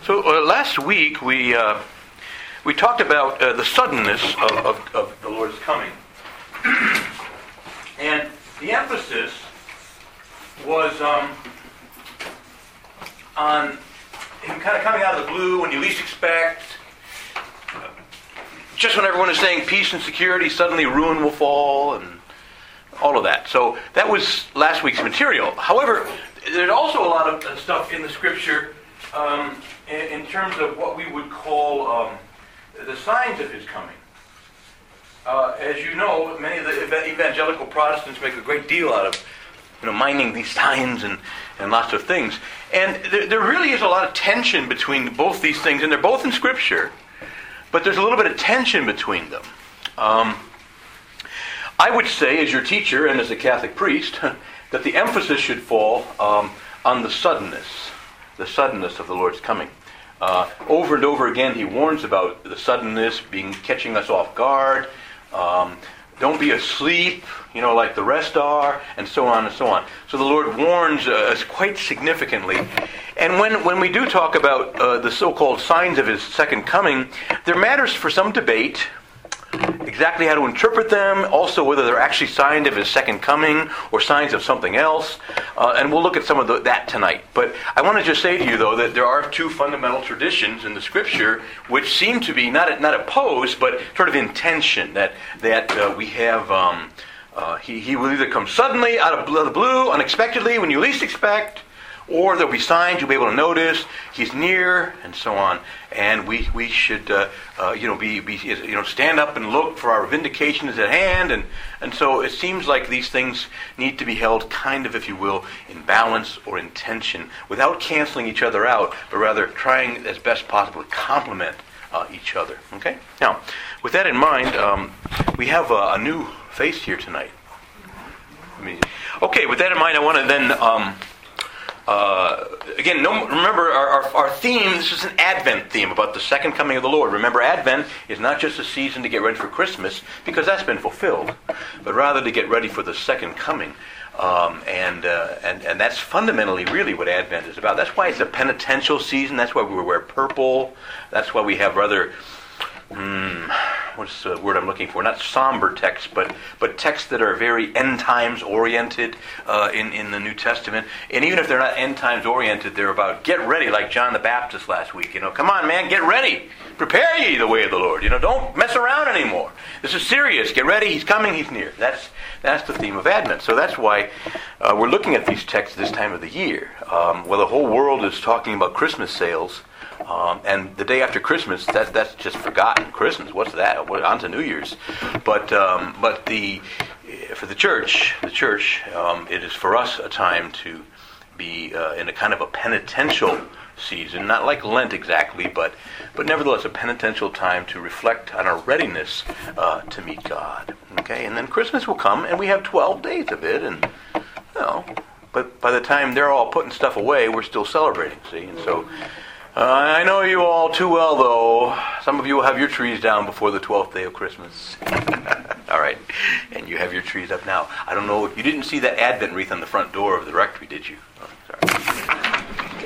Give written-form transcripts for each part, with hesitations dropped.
So last week we talked about the suddenness of the Lord's coming, and the emphasis was on him kind of coming out of the blue when you least expect. Just when everyone is saying peace and security, suddenly ruin will fall, and all of that. So that was last week's material. However, there's also a lot of stuff in the Scripture in terms of what we would call the signs of His coming. As you know, many of the evangelical Protestants make a great deal out of mining these signs and lots of things. And there really is a lot of tension between both these things, and they're both in Scripture, but there's a little bit of tension between them. I would say, as your teacher and as a Catholic priest, that the emphasis should fall on the suddenness of the Lord's coming. Over and over again, he warns about the suddenness catching us off guard. Don't be asleep, like the rest are, and so on and so on. So the Lord warns us quite significantly. And when we do talk about the so-called signs of His second coming, there matters for some debate exactly how to interpret them, also whether they're actually signs of His second coming or signs of something else. And we'll look at some of that tonight. But I want to just say to you, though, that there are two fundamental traditions in the Scripture which seem to be not opposed, but sort of in tension, that we have... He will either come suddenly, out of the blue, unexpectedly, when you least expect, or there'll be signs you'll be able to notice. He's near, and so on. And we should, stand up and look, for our vindication is at hand. And so it seems like these things need to be held kind of, if you will, in balance or in tension, without canceling each other out, but rather trying as best possible to complement each other. Okay? Now, with that in mind, we have a new face here tonight. Okay, with that in mind, I want to then... remember our theme. This is an Advent theme about the second coming of the Lord. Remember, Advent is not just a season to get ready for Christmas, because that's been fulfilled, but rather to get ready for the second coming. And that's fundamentally really what Advent is about. That's why it's a penitential season. That's why we wear purple. That's why we have rather... what's the word I'm looking for? Not somber texts, but texts that are very end times oriented in the New Testament. And even if they're not end times oriented, they're about get ready, like John the Baptist last week. Come on, man, get ready. Prepare ye the way of the Lord. Don't mess around anymore. This is serious. Get ready. He's coming. He's near. That's the theme of Advent. So that's why we're looking at these texts this time of the year. The whole world is talking about Christmas sales. And the day after Christmas, that's just forgotten. Christmas, what's that? On to New Year's. But for the church, it is for us a time to be in a kind of a penitential season, not like Lent exactly, but nevertheless a penitential time to reflect on our readiness to meet God. Okay, and then Christmas will come, and we have 12 days of it, and but by the time they're all putting stuff away, we're still celebrating. See, and so. I know you all too well, though. Some of you will have your trees down before the 12th day of Christmas. All right. And you have your trees up now. I don't know. You didn't see that Advent wreath on the front door of the rectory, did you? Oh, sorry.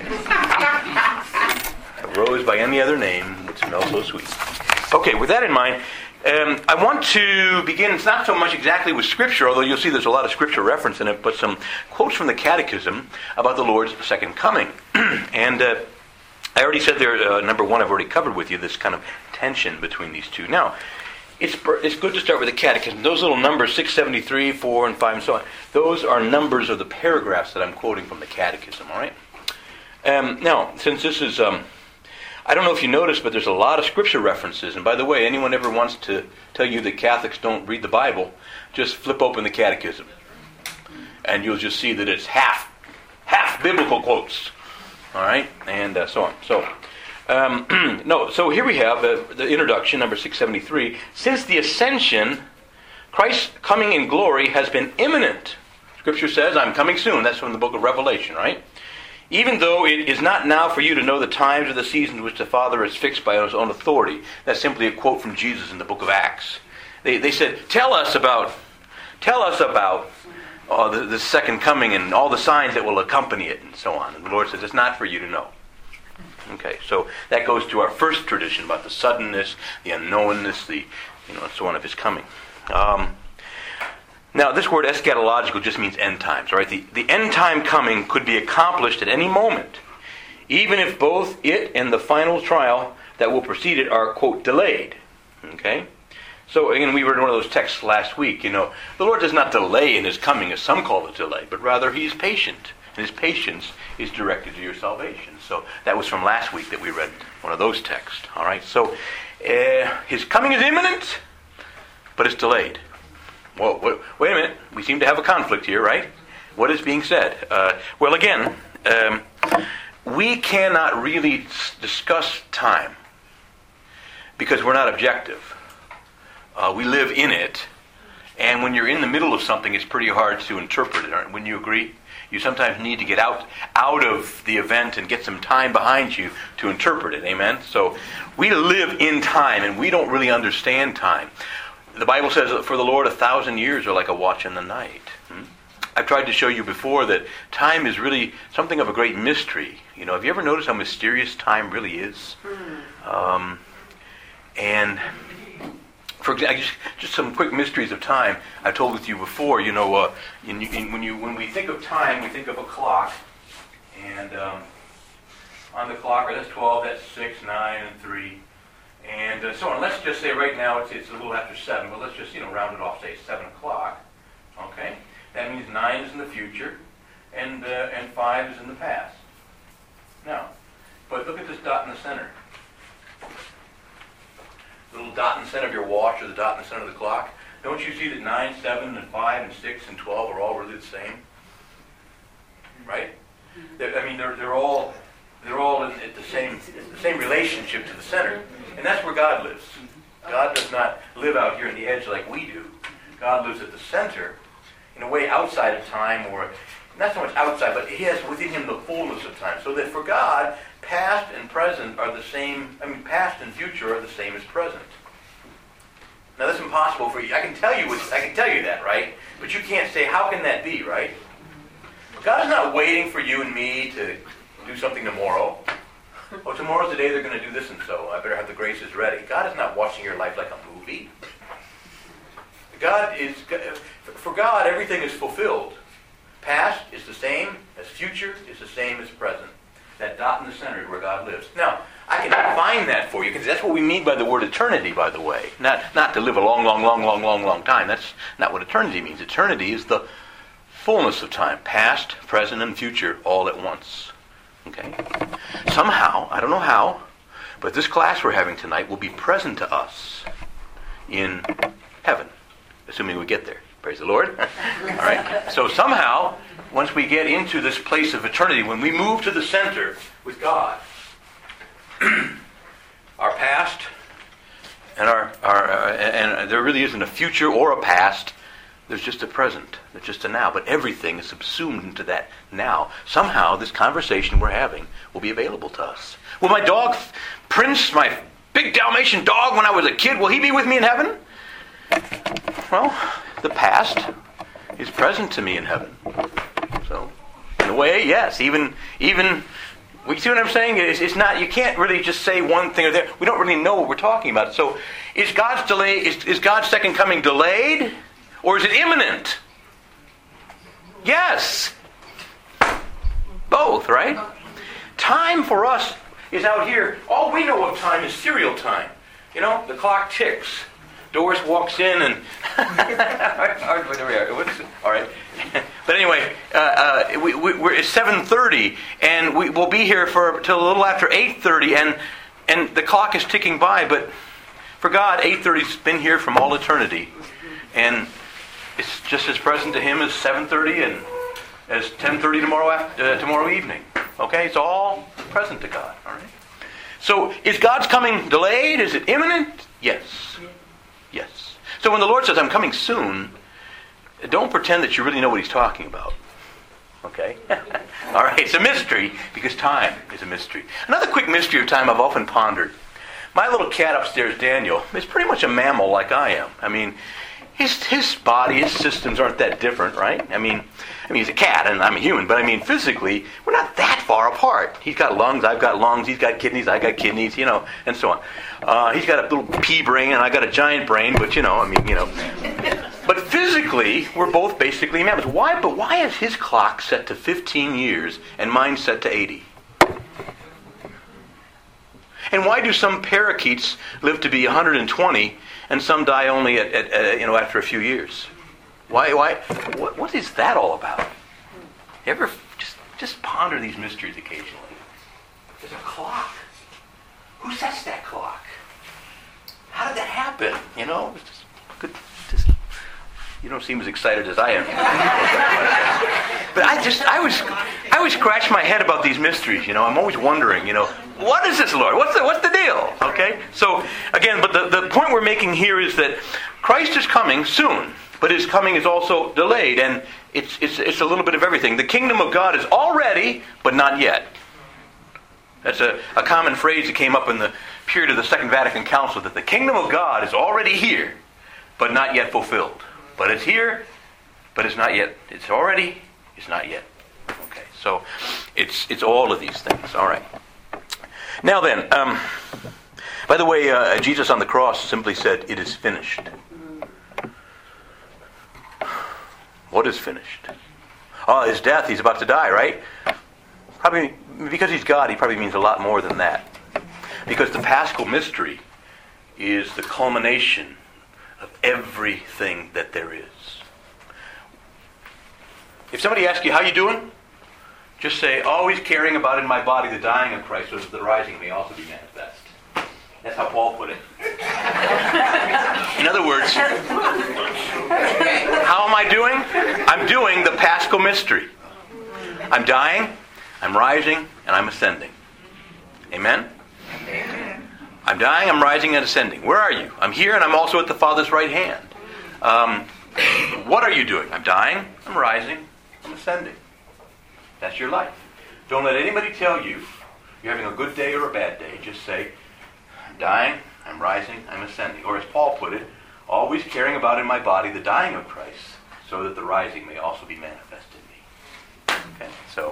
A rose by any other name would smell so sweet. Okay, with that in mind, I want to begin, it's not so much exactly with Scripture, although you'll see there's a lot of Scripture reference in it, but some quotes from the Catechism about the Lord's second coming. And... I already said there, number one, I've already covered with you this kind of tension between these two. Now, it's good to start with the Catechism. Those little numbers, 673, 4, and 5, and so on, those are numbers of the paragraphs that I'm quoting from the Catechism, all right? Now, since this is, I don't know if you noticed, but there's a lot of Scripture references. And by the way, anyone ever wants to tell you that Catholics don't read the Bible, just flip open the Catechism. And you'll just see that it's half biblical quotes. All right, and so on. So here we have the introduction, number 673. Since the ascension, Christ's coming in glory has been imminent. Scripture says, I'm coming soon. That's from the book of Revelation, right? Even though it is not now for you to know the times or the seasons which the Father has fixed by His own authority. That's simply a quote from Jesus in the book of Acts. They said, tell us about the second coming and all the signs that will accompany it and so on. And the Lord says, it's not for you to know. Okay, so that goes to our first tradition about the suddenness, the unknownness, and so on of his coming. Now, this word eschatological just means end times, right? The end time coming could be accomplished at any moment, even if both it and the final trial that will precede it are, quote, delayed. Okay? So, again, we read one of those texts last week. The Lord does not delay in his coming, as some call it delay, but rather he is patient, and his patience is directed to your salvation. So that was from last week that we read one of those texts. All right? So his coming is imminent, but it's delayed. Whoa, wait a minute. We seem to have a conflict here, right? What is being said? Well, again, we cannot really discuss time because we're not objective. We live in it, and when you're in the middle of something, it's pretty hard to interpret it. Wouldn't you agree? You sometimes need to get out of the event and get some time behind you to interpret it. Amen? So we live in time, and we don't really understand time. The Bible says that for the Lord 1,000 years are like a watch in the night. I've tried to show you before that time is really something of a great mystery. Have you ever noticed how mysterious time really is? And for example, just some quick mysteries of time I've told with you before. When we think of time, we think of a clock, and on the clock, that's 12, that's 6, 9, and 3, and so on. Let's just say right now it's a little after 7, but let's just round it off, say 7 o'clock. Okay, that means 9 is in the future, and 5 is in the past. Now, but look at this dot in the center. The little dot in the center of your watch or the dot in the center of the clock. Don't you see that 9, 7, and 5, and 6, and 12 are all really the same? Right? They're all in the same relationship to the center. And that's where God lives. God does not live out here in the edge like we do. God lives at the center, in a way outside of time, or not so much outside, but he has within him the fullness of time. So that for God, past and present are the same. Past and future are the same as present. Now that's impossible for you. I can tell you that, right? But you can't say, how can that be, right? God is not waiting for you and me to do something tomorrow. Oh, tomorrow's the day they're going to do this, and so I better have the graces ready. God is not watching your life like a movie. For God, everything is fulfilled. Past is the same as future is the same as present. That dot in the center is where God lives. Now, I can define that for you, because that's what we mean by the word eternity, by the way. Not to live a long time. That's not what eternity means. Eternity is the fullness of time. Past, present, and future all at once. Okay? Somehow, I don't know how, but this class we're having tonight will be present to us in heaven, assuming we get there. Praise the Lord. All right. So somehow, once we get into this place of eternity, when we move to the center with God, our past and and there really isn't a future or a past. There's just a present. There's just a now. But everything is subsumed into that now. Somehow, this conversation we're having will be available to us. Will my dog, Prince, my big Dalmatian dog, when I was a kid, will he be with me in heaven? Well, the past is present to me in heaven. So, in a way, yes. Even you see what I'm saying? It's not. You can't really just say one thing or that. We don't really know what we're talking about. So, is God's delay? Is God's second coming delayed, or is it imminent? Yes. Both, right? Time for us is out here. All we know of time is serial time. The clock ticks. Doris walks in and all right. But anyway, we're it's 7:30, and we'll be here till a little after 8:30, and the clock is ticking by. But for God, 8:30's been here from all eternity, and it's just as present to Him as 7:30 and as 10:30 tomorrow evening. Okay, it's all present to God. All right. So, is God's coming delayed? Is it imminent? Yes. Yes. So when the Lord says, I'm coming soon, don't pretend that you really know what He's talking about. Okay? All right, it's a mystery because time is a mystery. Another quick mystery of time I've often pondered. My little cat upstairs, Daniel, is pretty much a mammal like I am. His body, his systems aren't that different, right? He's a cat and I'm a human, but physically, we're not that far apart. He's got lungs, I've got lungs. He's got kidneys, I got kidneys, and so on. He's got a little pea brain, and I got a giant brain, but But physically, we're both basically mammals. Why? But why is his clock set to 15 years and mine set to 80? And why do some parakeets live to be 120 and some die only after a few years? Why? What is that all about? You ever just ponder these mysteries occasionally? There's a clock. Who sets that clock? How did that happen? You don't seem as excited as I am. But I always scratch my head about these mysteries. I'm always wondering, what is this, Lord? What's the deal? Okay? So, again, but the point we're making here is that Christ is coming soon, but his coming is also delayed, and it's a little bit of everything. The kingdom of God is already, but not yet. That's a common phrase that came up in the period of the Second Vatican Council, that the kingdom of God is already here, but not yet fulfilled. But it's here, but it's not yet. It's already, it's not yet. Okay, so it's all of these things. All right. Now then, by the way, Jesus on the cross simply said, "It is finished." What is finished? Oh, his death. He's about to die, right? Probably because he's God. He probably means a lot more than that. Because the Paschal mystery is the culmination of everything that there is. If somebody asks you, how you doing? Just say, always carrying about in my body the dying of Christ, so that the rising may also be manifest. That's how Paul put it. In other words, how am I doing? I'm doing the Paschal mystery. I'm dying, I'm rising, and I'm ascending. Amen? Amen. I'm dying, I'm rising, and ascending. Where are you? I'm here, and I'm also at the Father's right hand. What are you doing? I'm dying, I'm rising, I'm ascending. That's your life. Don't let anybody tell you you're having a good day or a bad day. Just say, I'm dying, I'm rising, I'm ascending. Or as Paul put it, always carrying about in my body the dying of Christ, so that the rising may also be manifest in me. Okay,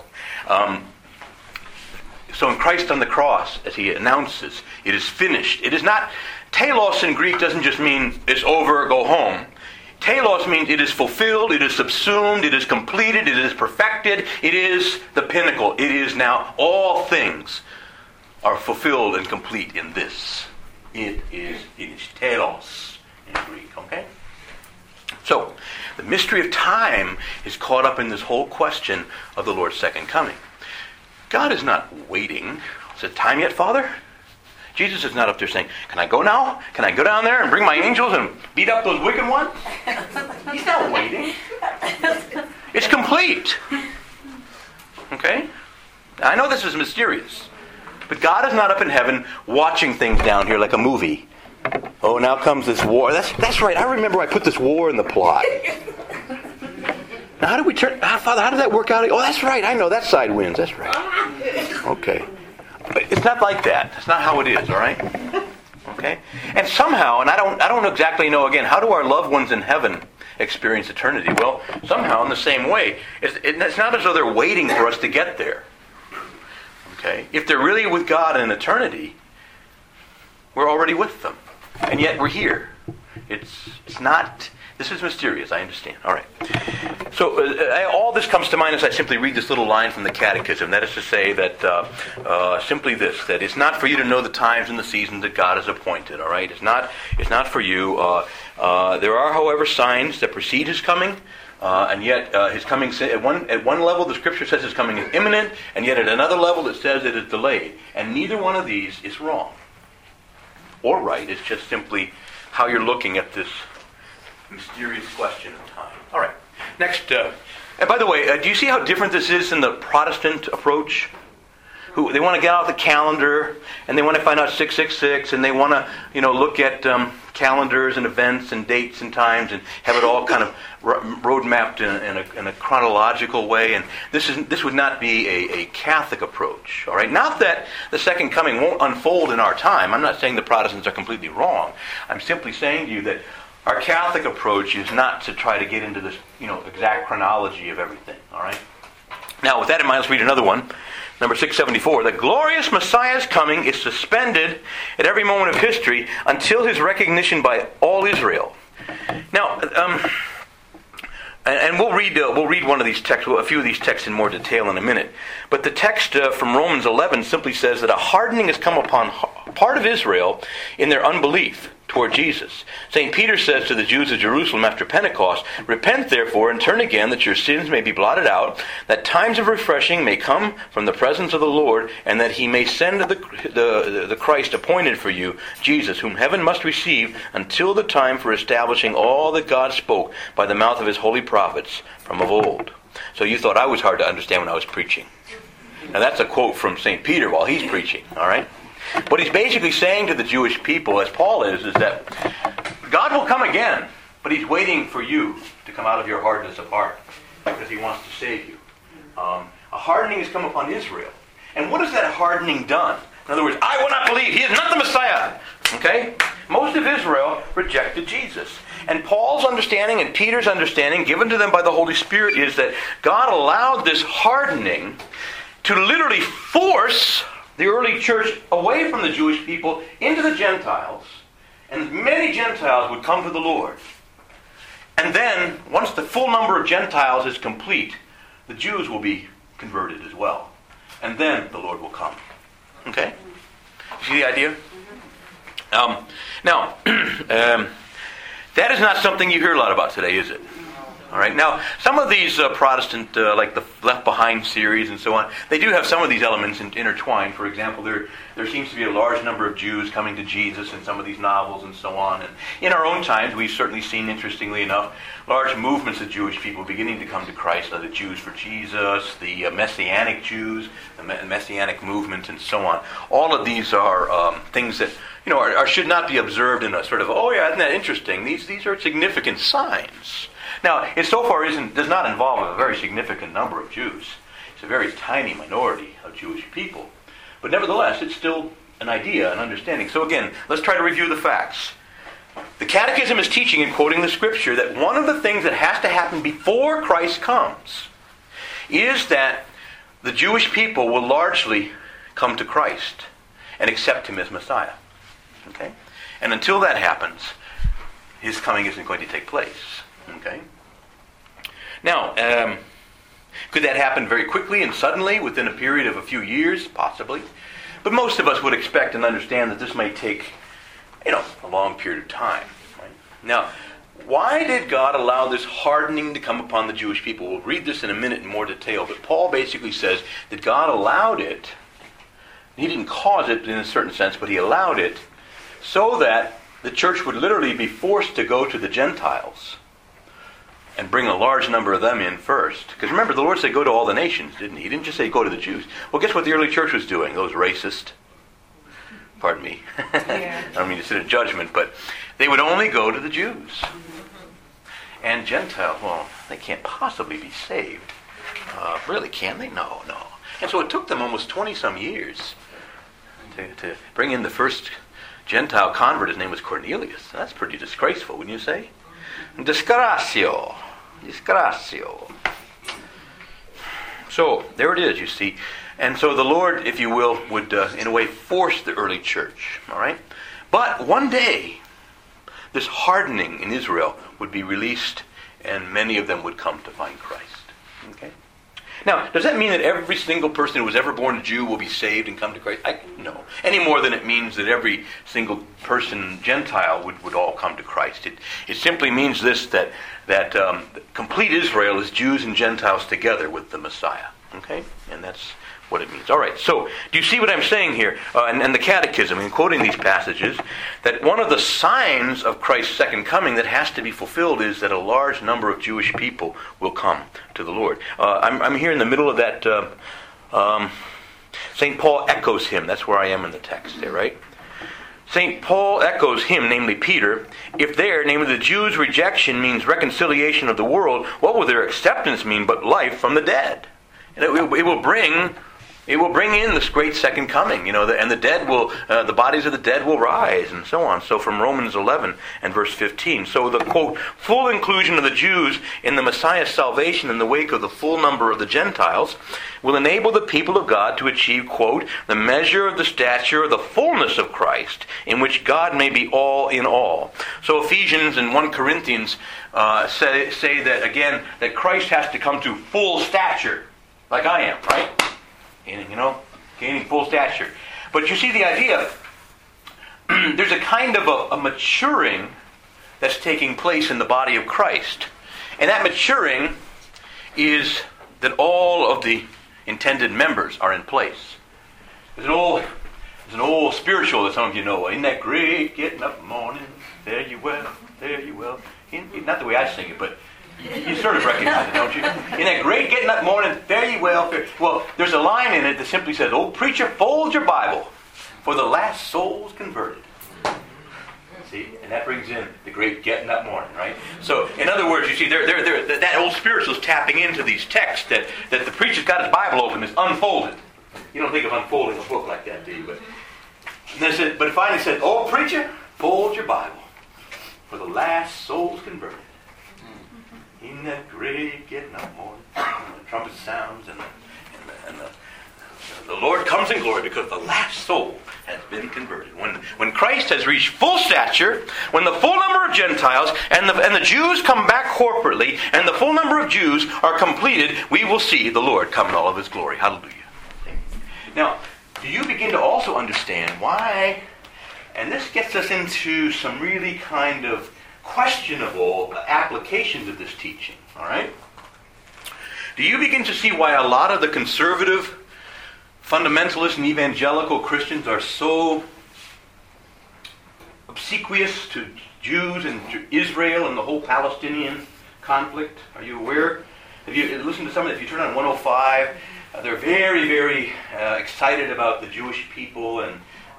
so in Christ on the cross, as he announces, it is finished. It is not, telos in Greek doesn't just mean it's over, go home. Telos means it is fulfilled, it is subsumed, it is completed, it is perfected, it is the pinnacle. It is now, all things are fulfilled and complete in this. It is telos in Greek, okay? So, the mystery of time is caught up in this whole question of the Lord's second coming. God is not waiting. Is it time yet, Father? Jesus is not up there saying, can I go now? Can I go down there and bring my angels and beat up those wicked ones? He's not waiting. It's complete. Okay? I know this is mysterious. But God is not up in heaven watching things down here like a movie. Oh, now comes this war. That's right. I remember I put this war in the plot. Now, how did we turn... Father, how did that work out? Oh, that's right. I know that side wins. That's right. Okay. But it's not like that. That's not how it is, all right? Okay? And somehow, and I don't exactly know, again, how do our loved ones in heaven experience eternity? Well, somehow in the same way. It's not as though they're waiting for us to get there. Okay? If they're really with God in eternity, we're already with them. And yet we're here. It's not... This is mysterious, I understand. All right. So all this comes to mind as I simply read this little line from the Catechism. That is to say that simply this, that it's not for you to know the times and the seasons that God has appointed. All right. It's not for you. There are, however, signs that precede His coming, and yet His coming at one level the Scripture says His coming is imminent, and yet at another level it says it is delayed. And neither one of these is wrong or right. It's just simply how you're looking at this mysterious question of time. All right. Next, and by the way, do you see how different this is in the Protestant approach? Who they want to get out the calendar and they want to find out 666 and they want to look at calendars and events and dates and times and have it all kind of road mapped in a chronological way. And this would not be a Catholic approach. All right. Not that the second coming won't unfold in our time. I'm not saying the Protestants are completely wrong. I'm simply saying to you that our Catholic approach is not to try to get into this, exact chronology of everything. All right. Now, with that in mind, let's read another one. number 674, the glorious Messiah's coming is suspended at every moment of history until his recognition by all Israel. Now, and we'll read one of these texts, a few of these texts in more detail in a minute. But the text from Romans 11 simply says that a hardening has come upon part of Israel in their unbelief toward Jesus. St. Peter says to the Jews of Jerusalem after Pentecost, "Repent therefore and turn again, that your sins may be blotted out, that times of refreshing may come from the presence of the Lord, and that he may send the Christ appointed for you, Jesus, whom heaven must receive until the time for establishing all that God spoke by the mouth of his holy prophets from of old." So you thought I was hard to understand when I was preaching. Now that's a quote from St. Peter while he's preaching, all right? What he's basically saying to the Jewish people, as Paul is that God will come again, but he's waiting for you to come out of your hardness of heart because he wants to save you. A hardening has come upon Israel. And what has that hardening done? In other words, I will not believe. He is not the Messiah. Okay? Most of Israel rejected Jesus. And Paul's understanding and Peter's understanding, given to them by the Holy Spirit, is that God allowed this hardening to literally force the early church away from the Jewish people into the Gentiles, and many Gentiles would come to the Lord. And then, once the full number of Gentiles is complete, the Jews will be converted as well. And then the Lord will come. Okay? You see the idea? Now, that is not something you hear a lot about today, is it? All right. Now, some of these Protestant, like the Left Behind series and so on, they do have some of these elements intertwined. For example, there seems to be a large number of Jews coming to Jesus in some of these novels and so on. And in our own times, we've certainly seen, interestingly enough, large movements of Jewish people beginning to come to Christ, like the Jews for Jesus, the Messianic Jews, the Messianic movement, and so on. All of these are things that should not be observed in a sort of, oh yeah, isn't that interesting? These are significant signs. Now, it so far does not involve a very significant number of Jews. It's a very tiny minority of Jewish people. But nevertheless, it's still an idea, an understanding. So again, let's try to review the facts. The Catechism is teaching and quoting the Scripture that one of the things that has to happen before Christ comes is that the Jewish people will largely come to Christ and accept him as Messiah. Okay? And until that happens, his coming isn't going to take place. Okay? Now, could that happen very quickly and suddenly within a period of a few years? Possibly. But most of us would expect and understand that this may take, a long period of time. Right? Now, why did God allow this hardening to come upon the Jewish people? We'll read this in a minute in more detail, but Paul basically says that God allowed it. He didn't cause it in a certain sense, but he allowed it so that the church would literally be forced to go to the Gentiles and bring a large number of them in first. Because remember, the Lord said go to all the nations, didn't he? He didn't just say go to the Jews. Well, guess what the early church was doing? Those racist. Pardon me. Yeah. I don't mean to sit in judgment, but they would only go to the Jews. And Gentiles, well, they can't possibly be saved. Really, can they? No. And so it took them almost 20-some years to bring in the first Gentile convert. His name was Cornelius. That's pretty disgraceful, wouldn't you say? Disgracio. So, there it is, you see. And so the Lord, if you will, would, in a way, force the early church. All right? But one day, this hardening in Israel would be released, and many of them would come to find Christ. Okay? Now, does that mean that every single person who was ever born a Jew will be saved and come to Christ? No. Any more than it means that every single person, Gentile, would all come to Christ. It simply means this, that complete Israel is Jews and Gentiles together with the Messiah. Okay? And that's what it means. All right, so do you see what I'm saying here? And the Catechism, in quoting these passages, that one of the signs of Christ's second coming that has to be fulfilled is that a large number of Jewish people will come to the Lord. I'm here in the middle of that. St. Paul echoes him. That's where I am in the text there, right? St. Paul echoes him, namely Peter. If their, namely the Jews' rejection means reconciliation of the world, what will their acceptance mean but life from the dead? And it will bring It will bring in this great second coming, and the dead will, the bodies of the dead will rise, and so on. So from Romans 11 and verse 15. So the, quote, full inclusion of the Jews in the Messiah's salvation in the wake of the full number of the Gentiles will enable the people of God to achieve, quote, the measure of the stature of the fullness of Christ, in which God may be all in all. So Ephesians and 1 Corinthians say that, again, that Christ has to come to full stature, like I am, right? Gaining full stature. But you see the idea, there's a kind of a maturing that's taking place in the body of Christ. And that maturing is that all of the intended members are in place. There's an old spiritual that some of you know. Isn't that great, getting up in the morning, fare you well, fare you well. Not the way I sing it, but you sort of recognize it, don't you? Isn't that great, getting up in the morning, fare you well, fare. Well, there's a line in it that simply says, "Oh, preacher, fold your Bible, for the last soul's converted." See, and that brings in the great getting up morning, right? So, in other words, you see, that old spiritual's tapping into these texts that the preacher's got his Bible open, is unfolded. You don't think of unfolding a book like that, do you? But it finally said, "Oh, preacher, fold your Bible, for the last soul's converted." In that great getting up morning, the trumpet sounds, and the Lord comes in glory, because the last soul has been converted. When Christ has reached full stature, when the full number of Gentiles and the Jews come back corporately, and the full number of Jews are completed, we will see the Lord come in all of His glory. Hallelujah. Now, do you begin to also understand why? And this gets us into some really kind of questionable applications of this teaching, all right? Do you begin to see why a lot of the conservative, fundamentalist, and evangelical Christians are so obsequious to Jews and to Israel and the whole Palestinian conflict? Are you aware? If you listen to some of it, if you turn on 105, they're very, very excited about the Jewish people and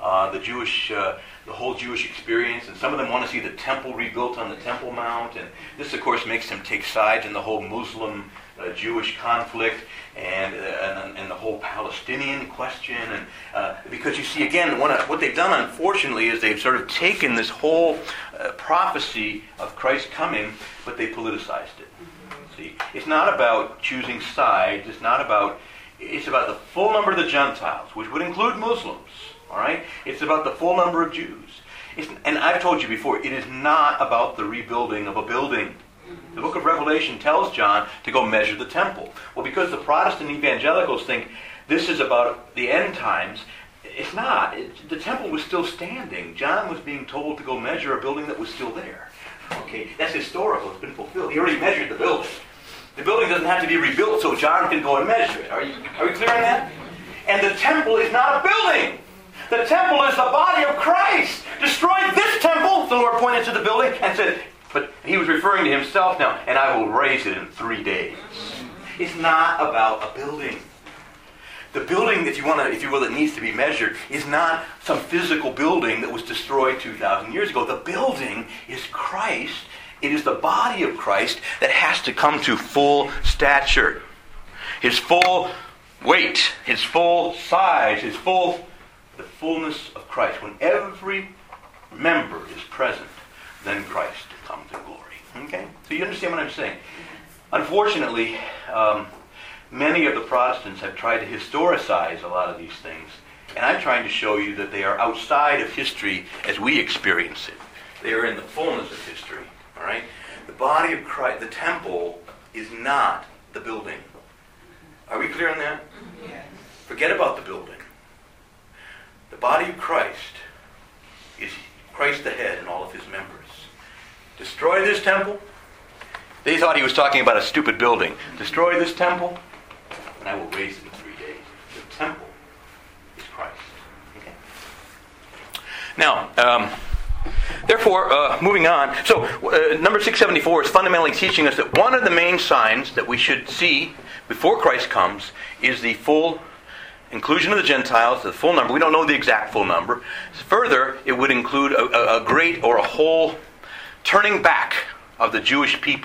the whole Jewish experience, and some of them want to see the temple rebuilt on the Temple Mount, and this, of course, makes them take sides in the whole Muslim Jewish conflict and the whole Palestinian question, and because you see, again, what they've done, unfortunately, is they've sort of taken this whole prophecy of Christ coming, but they politicized it. See, it's not about choosing sides. It's about the full number of the Gentiles, which would include Muslims. All right? It's about the full number of Jews. And I've told you before, it is not about the rebuilding of a building. The book of Revelation tells John to go measure the temple. Well, because the Protestant evangelicals think this is about the end times, it's not. The temple was still standing. John was being told to go measure a building that was still there. Okay? That's historical. It's been fulfilled. He already measured the building. The building doesn't have to be rebuilt so John can go and measure it. Are we clear on that? And the temple is not a building. The temple is the body of Christ. Destroy this temple, the Lord pointed to the building and said, but he was referring to himself now, and I will raise it in 3 days. It's not about a building. The building, if you will, that needs to be measured is not some physical building that was destroyed 2,000 years ago. The building is Christ. It is the body of Christ that has to come to full stature. His full weight, his full size, the fullness of Christ. When every member is present, then Christ comes in glory. Okay? So you understand what I'm saying? Unfortunately, many of the Protestants have tried to historicize a lot of these things, and I'm trying to show you that they are outside of history as we experience it. They are in the fullness of history. All right? The body of Christ, the temple, is not the building. Are we clear on that? Yes. Forget about the building. The body of Christ is Christ the head and all of his members. Destroy this temple. They thought he was talking about a stupid building. Destroy this temple, and I will raise it in 3 days. The temple is Christ. Okay? Now, therefore, moving on. So, number 674 is fundamentally teaching us that one of the main signs that we should see before Christ comes is the full inclusion of the Gentiles, the full number. We don't know the exact full number. Further, it would include a great or a whole turning back of the Jewish people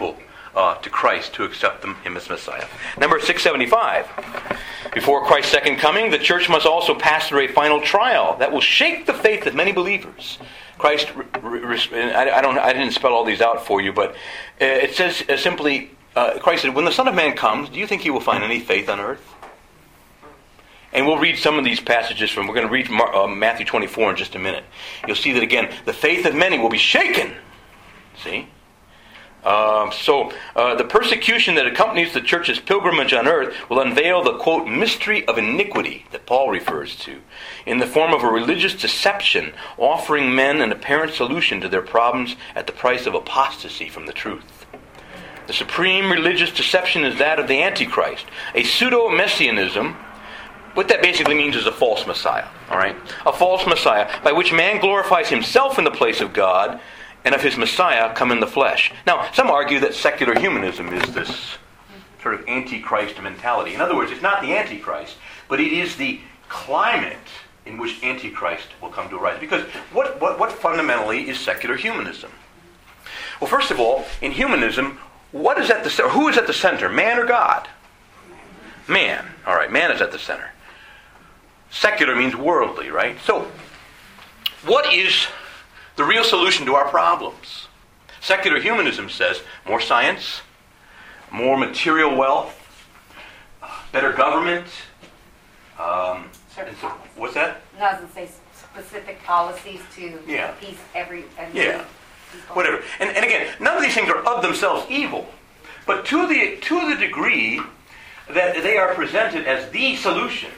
to Christ to accept him as Messiah. Number 675. Before Christ's second coming, the church must also pass through a final trial that will shake the faith of many believers. Christ, I didn't spell all these out for you, but it says simply, Christ said, when the Son of Man comes, do you think he will find any faith on earth? And we'll read some of these passages we're going to read Matthew 24 in just a minute. You'll see that again, the faith of many will be shaken. See? So the persecution that accompanies the church's pilgrimage on earth will unveil the, quote, mystery of iniquity that Paul refers to, in the form of a religious deception offering men an apparent solution to their problems at the price of apostasy from the truth. The supreme religious deception is that of the Antichrist, a pseudo-messianism. What that basically means is a false Messiah, all right? A false Messiah by which man glorifies himself in the place of God and of his Messiah come in the flesh. Now, some argue that secular humanism is this sort of Antichrist mentality. In other words, it's not the Antichrist, but it is the climate in which Antichrist will come to arise. Because what fundamentally is secular humanism? Well, first of all, in humanism, who is at the center, man or God? Man. All right, man is at the center. Secular means worldly, right? So, what is the real solution to our problems? Secular humanism says more science, more material wealth, better government. And so, what's that? No, I was going to say specific policies to appease every people. Whatever. And again, none of these things are of themselves evil, but to the degree that they are presented as the solution,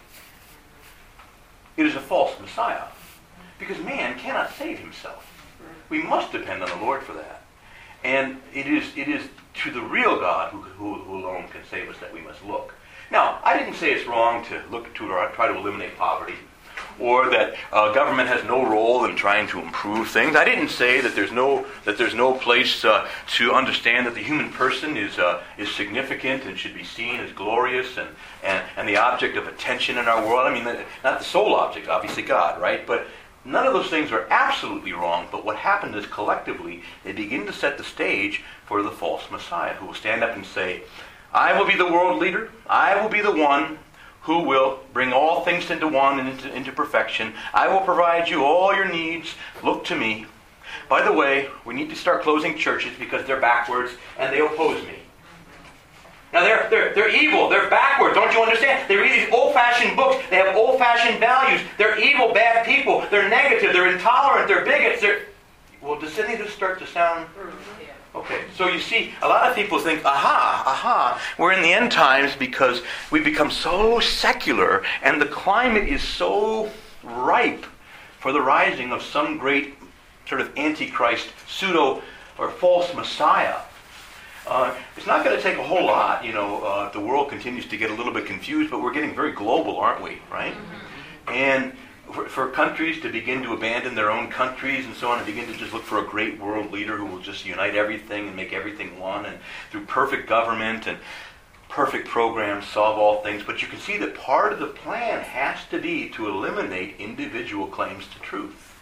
it is a false Messiah. Because man cannot save himself. We must depend on the Lord for that. And it is to the real God who alone can save us that we must look. Now, I didn't say it's wrong to try to eliminate poverty, or that government has no role in trying to improve things. I didn't say that there's no place to understand that the human person is significant and should be seen as glorious and the object of attention in our world. I mean, not the sole object, obviously God, right? But none of those things are absolutely wrong. But what happened is collectively they begin to set the stage for the false Messiah, who will stand up and say, "I will be the world leader. I will be the one who will bring all things into one and into perfection. I will provide you all your needs. Look to me. By the way, we need to start closing churches because they're backwards and they oppose me." Now they're evil. They're backwards. Don't you understand? They read these old-fashioned books. They have old-fashioned values. They're evil, bad people. They're negative. They're intolerant. They're bigots. Well, does any of this start to sound? Okay, so you see, a lot of people think, we're in the end times because we've become so secular and the climate is so ripe for the rising of some great sort of Antichrist, pseudo or false Messiah. It's not going to take a whole lot, the world continues to get a little bit confused, but we're getting very global, aren't we, right? Mm-hmm. And for countries to begin to abandon their own countries and so on and begin to just look for a great world leader who will just unite everything and make everything one, and through perfect government and perfect programs solve all things. But you can see that part of the plan has to be to eliminate individual claims to truth.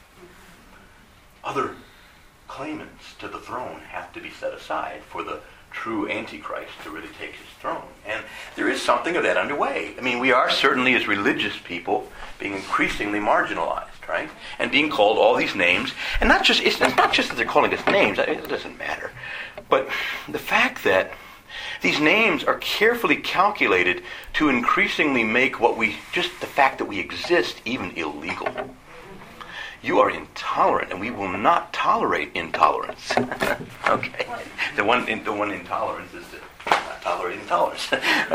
Other claimants to the throne have to be set aside for the true Antichrist to really take his throne. And there is something of that underway. I mean, we are certainly, as religious people, being increasingly marginalized, right? And being called all these names. And it's not just that they're calling us names, it doesn't matter. But the fact that these names are carefully calculated to increasingly make the fact that we exist even illegal. You are intolerant, and we will not tolerate intolerance. Okay, the one intolerance is not tolerating intolerance.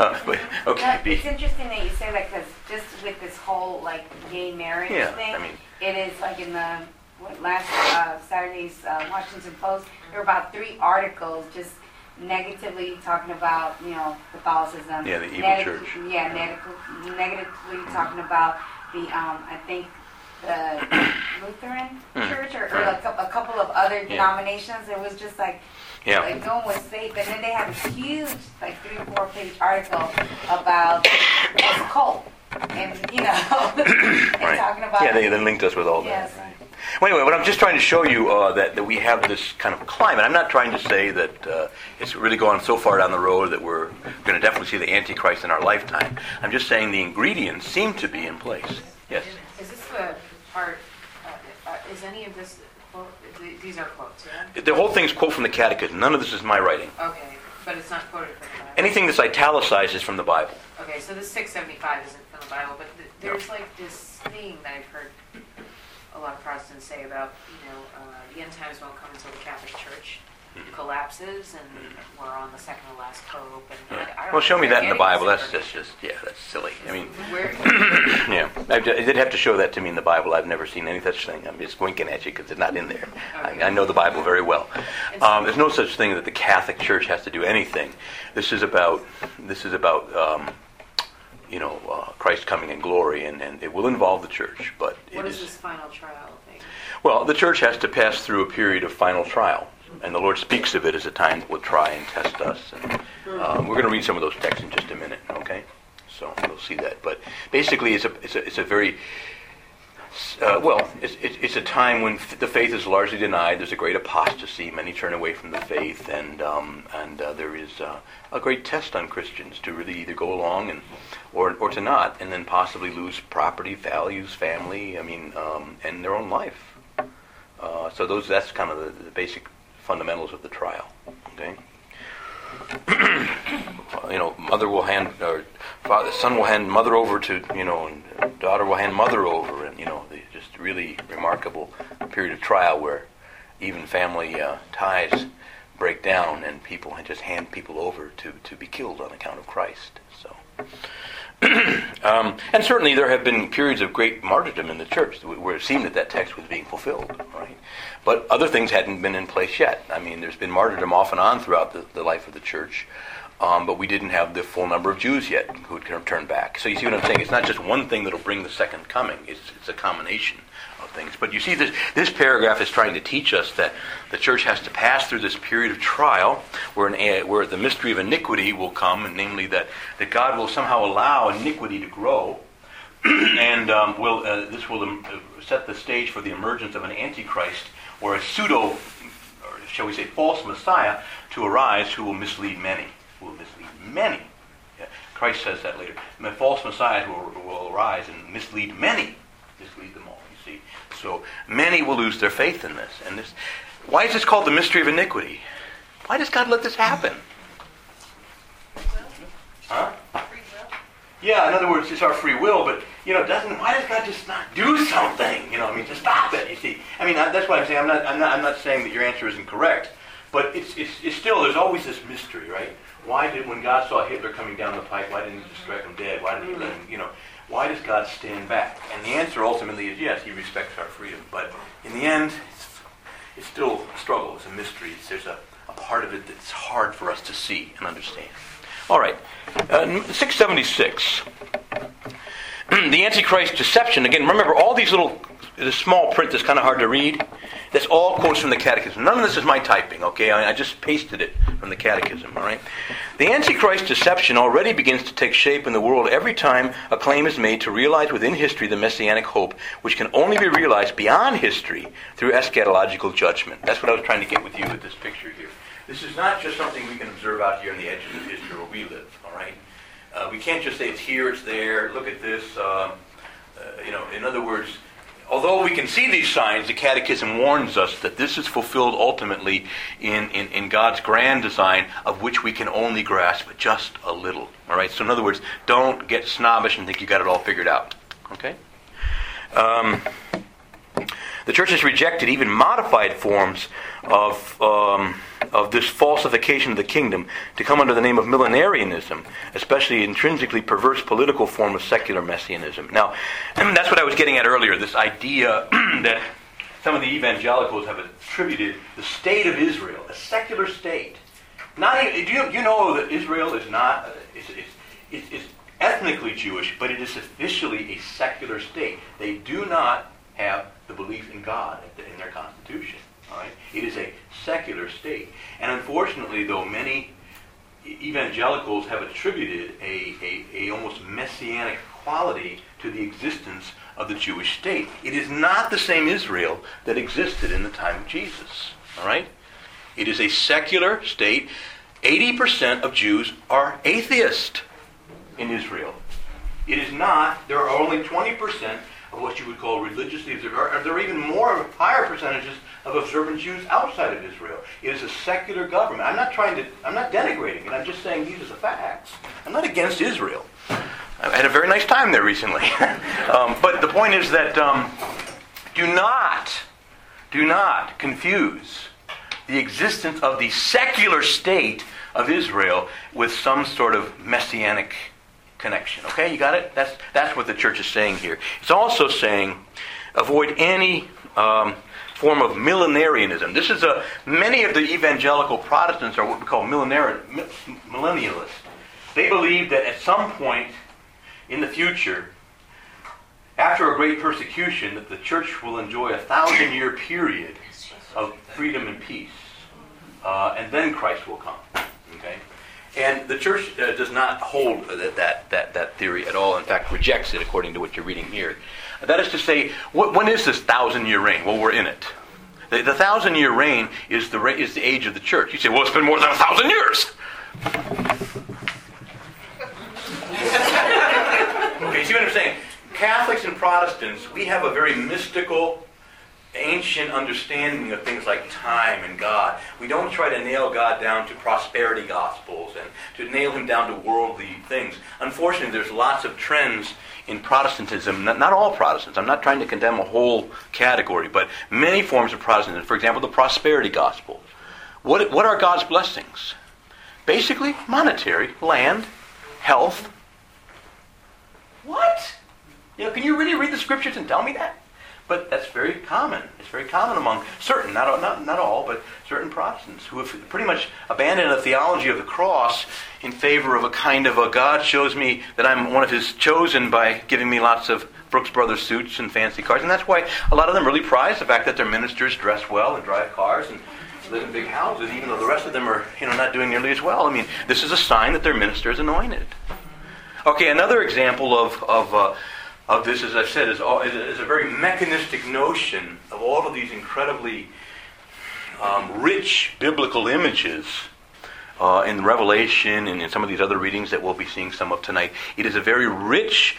It's interesting that you say that, because just with this whole gay marriage thing, it is in the last Saturday's Washington Post, there were about 3 articles just negatively talking about Catholicism. Yeah, the evil church. Yeah, negatively talking about the I think the Lutheran Church or a couple of other denominations. It was just like no one was safe. And then they had a huge 3 or 4 page article about this cult, and and talking about they linked us with all that. Yes. Right. Well, anyway, what I'm just trying to show you that we have this kind of climate. I'm not trying to say that it's really gone so far down the road that we're going to definitely see the Antichrist in our lifetime. I'm just saying the ingredients seem to be in place. Yes? Is this the part, is any of this, these are quotes, yeah? The whole thing's quote from the Catechism. None of this is my writing. Okay, but it's not quoted from the Bible. Anything that's italicized is from the Bible. Okay, so this 675 isn't from the Bible, but there's like this thing that I've heard a lot of Protestants say about, the end times won't come until the Catholic Church collapses and we're on the second to last pope. And I don't well, show me that in the Bible. That's that's silly. I mean, where, yeah, I did have to show that to me in the Bible. I've never seen any such thing. I'm just winking at you because it's not in there. Okay. I know the Bible very well. There's no such thing that the Catholic Church has to do anything. This is about Christ coming in glory, and it will involve the church. But what is this final trial thing? Well, the church has to pass through a period of final trial. And the Lord speaks of it as a time that will try and test us. And, we're going to read some of those texts in just a minute, okay? So you'll see that. But basically, it's a very it's a time when the faith is largely denied. There's a great apostasy. Many turn away from the faith, and there is a great test on Christians to really either go along or to not, and then possibly lose property, values, family. And their own life. So that's kind of the basic fundamentals of the trial. Okay. Mother will hand, or son will hand mother over to, and daughter will hand mother over, and just really remarkable period of trial where even family ties break down and people just hand people over to be killed on account of Christ. So. And certainly there have been periods of great martyrdom in the church where it seemed that text was being fulfilled, right? But other things hadn't been in place yet. There's been martyrdom off and on throughout the life of the church, but we didn't have the full number of Jews yet who had turned back. So you see what I'm saying? It's not just one thing that'll bring the second coming. It's a combination of things. But you see, this paragraph is trying to teach us that the church has to pass through this period of trial where the mystery of iniquity will come, and namely that God will somehow allow iniquity to grow, and this will set the stage for the emergence of an antichrist, or a pseudo, or shall we say false Messiah, to arise who will mislead many. Yeah. Christ says that later. The false Messiahs will arise and mislead many. Mislead them all, you see. So many will lose their faith in this. And why is this called the mystery of iniquity? Why does God let this happen? Huh? Free will? Yeah, in other words, it's our free will, but why does God just not do something? To stop it. You see, that's what I'm saying. I'm not saying that your answer isn't correct, but it's still, there's always this mystery, right? When God saw Hitler coming down the pike, why didn't he just strike him dead? Why did he let him? Why does God stand back? And the answer ultimately is yes, He respects our freedom, but in the end, it's still a struggle. It's a mystery. There's a part of it that's hard for us to see and understand. All right, 676. The Antichrist deception. Again, remember all these the small print that's kind of hard to read. That's all quotes from the Catechism. None of this is my typing, okay? I just pasted it from the Catechism, all right? The Antichrist deception already begins to take shape in the world every time a claim is made to realize within history the messianic hope, which can only be realized beyond history through eschatological judgment. That's what I was trying to get with you with this picture here. This is not just something we can observe out here on the edges of history where we live, all right? We can't just say it's here, it's there, look at this. In other words, although we can see these signs, the Catechism warns us that this is fulfilled ultimately in God's grand design, of which we can only grasp just a little. All right. So in other words, don't get snobbish and think you got it all figured out. Okay. The church has rejected even modified forms of this falsification of the kingdom to come under the name of millenarianism, especially intrinsically perverse political form of secular messianism. Now, that's what I was getting at earlier, this idea that some of the evangelicals have attributed the state of Israel, a secular state. Do you know that Israel is not, it's ethnically Jewish, but it is officially a secular state. They do not have the belief in God in their constitution. All right? It is a secular state. And unfortunately, though, many evangelicals have attributed a almost messianic quality to the existence of the Jewish state. It is not the same Israel that existed in the time of Jesus. All right? It is a secular state. 80% of Jews are atheist in Israel. It is not. There are only 20% of what you would call religiously observant. There are even more, higher percentages of observant Jews outside of Israel. It is a secular government. I'm not denigrating it. I'm just saying these are the facts. I'm not against Israel. I had a very nice time there recently. But the point is that do not confuse the existence of the secular state of Israel with some sort of messianic connection. Okay, you got it? That's what the church is saying here. It's also saying avoid any form of millenarianism. This is many of the evangelical Protestants are what we call millennialists. They believe that at some point in the future, after a great persecution, that the church will enjoy a 1,000-year period of freedom and peace, and then Christ will come. Okay, and the church does not hold that theory at all. In fact, rejects it according to what you're reading here. That is to say, when is this 1,000-year reign? Well, we're in it. The 1,000-year reign is the age of the church. You say, well, it's been more than 1,000 years. Okay, see what I'm saying? Catholics and Protestants, we have a very mystical, ancient understanding of things like time and God. We don't try to nail God down to prosperity gospels and to nail him down to worldly things. Unfortunately, there's lots of trends in Protestantism, not all Protestants. I'm not trying to condemn a whole category, but many forms of Protestantism. For example, the prosperity gospel. What are God's blessings? Basically, monetary, land, health. What? Can you really read the scriptures and tell me that? But that's very common. It's very common among certain, not all, but certain Protestants who have pretty much abandoned a theology of the cross in favor of a kind of a God shows me that I'm one of his chosen by giving me lots of Brooks Brothers suits and fancy cars. And that's why a lot of them really prize the fact that their ministers dress well and drive cars and live in big houses, even though the rest of them are not doing nearly as well. I mean, this is a sign that their minister is anointed. Okay, another example of this, as I've said, is a very mechanistic notion of all of these incredibly rich biblical images in Revelation and in some of these other readings that we'll be seeing some of tonight. It is a very rich,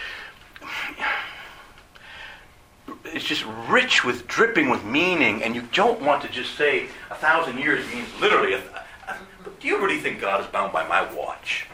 it's just rich with, dripping with meaning, and you don't want to just say 1,000 years means literally. Do you really think God is bound by my watch?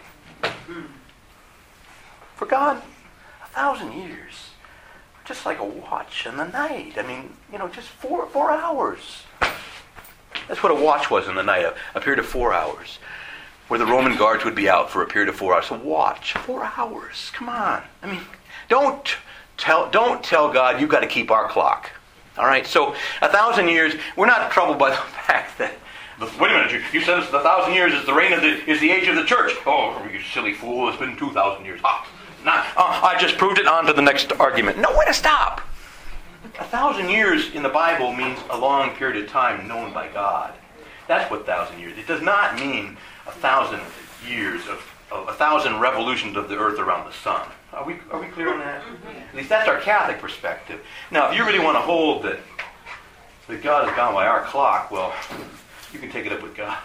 For God, 1,000 years, just like a watch in the night. I mean, just 4 hours. That's what a watch was in the night, a period of 4 hours, where the Roman guards would be out for a period of 4 hours. A watch, 4 hours. Come on. I mean, don't tell God you've got to keep our clock. All right. So 1,000 years. We're not troubled by the fact that. Wait a minute. You said the 1,000 years is the age of the church. Oh, you silly fool! It's been 2,000 years. I just proved it. On to the next argument. No, way to stop. 1,000 years in the Bible means a long period of time known by God. That's what 1,000 years. It does not mean 1,000 years of 1,000 revolutions of the earth around the sun. Are we clear on that? At least that's our Catholic perspective. Now, if you really want to hold that God is bound by our clock, well, you can take it up with God.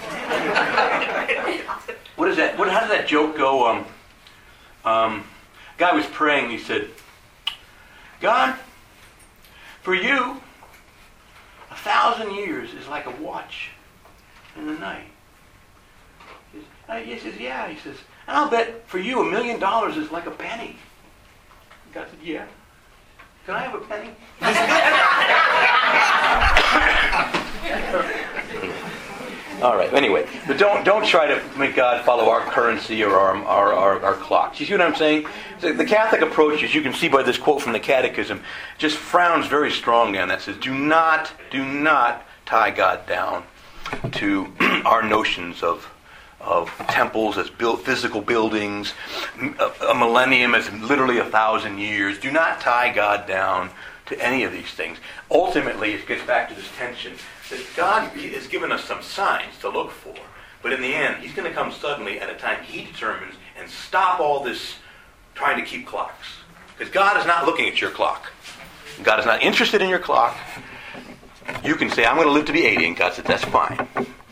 What is that? How does that joke go? Guy was praying. He said, God, for you, 1,000 years is like a watch in the night. He says, yeah. He says, and I'll bet for you $1 million is like a penny. God said, yeah. Can I have a penny? All right. Anyway, but don't try to make God follow our currency or our clocks. You see what I'm saying? So the Catholic approach, as you can see by this quote from the Catechism, just frowns very strongly on that. It says, do not tie God down to our notions of temples as physical buildings, a millennium as literally 1,000 years. Do not tie God down to any of these things. Ultimately, it gets back to this tension that God has given us some signs to look for, but in the end, He's going to come suddenly at a time He determines and stop all this trying to keep clocks. Because God is not looking at your clock. God is not interested in your clock. You can say, I'm going to live to be 80, and God said, that's fine.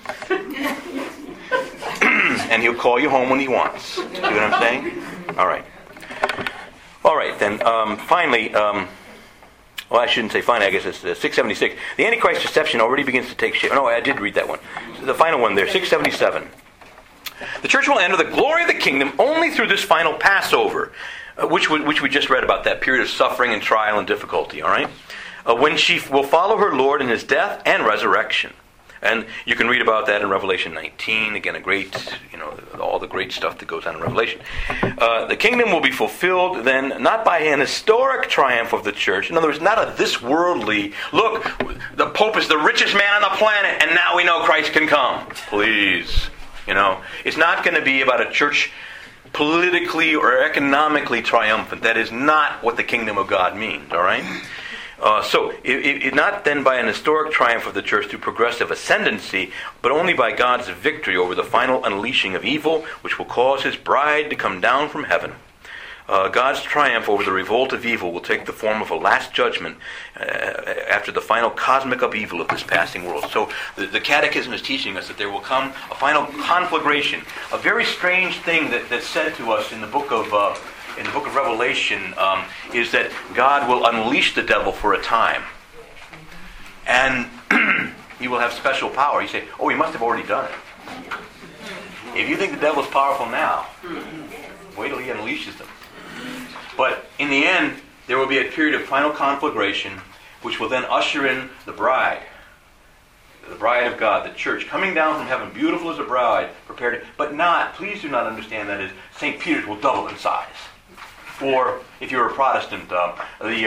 And he'll call you home when he wants. See what I'm saying? All right. All right, then, finally, well, I shouldn't say finally, I guess it's 676. The Antichrist deception already begins to take shape. No, I did read that one. The final one there, 677. The church will enter the glory of the kingdom only through this final Passover, which we just read about, that period of suffering and trial and difficulty, all right? When she will follow her Lord in his death and resurrection. And you can read about that in Revelation 19. Again, all the great stuff that goes on in Revelation. The kingdom will be fulfilled then, not by an historic triumph of the church. In other words, not a this worldly, look, the Pope is the richest man on the planet, and now we know Christ can come. Please. It's not going to be about a church politically or economically triumphant. That is not what the kingdom of God means, all right? So, it not then by an historic triumph of the church through progressive ascendancy, but only by God's victory over the final unleashing of evil, which will cause his bride to come down from heaven. God's triumph over the revolt of evil will take the form of a last judgment after the final cosmic upheaval of this passing world. So the Catechism is teaching us that there will come a final conflagration, a very strange thing that's said to us in the book of Revelation, is that God will unleash the devil for a time. And he will have special power. You say, oh, he must have already done it. If you think the devil's powerful now, wait till he unleashes them. But in the end, there will be a period of final conflagration, which will then usher in the bride of God, the church, coming down from heaven, beautiful as a bride, prepared. But please do not understand that as St. Peter's will double in size. Or, if you're a Protestant, there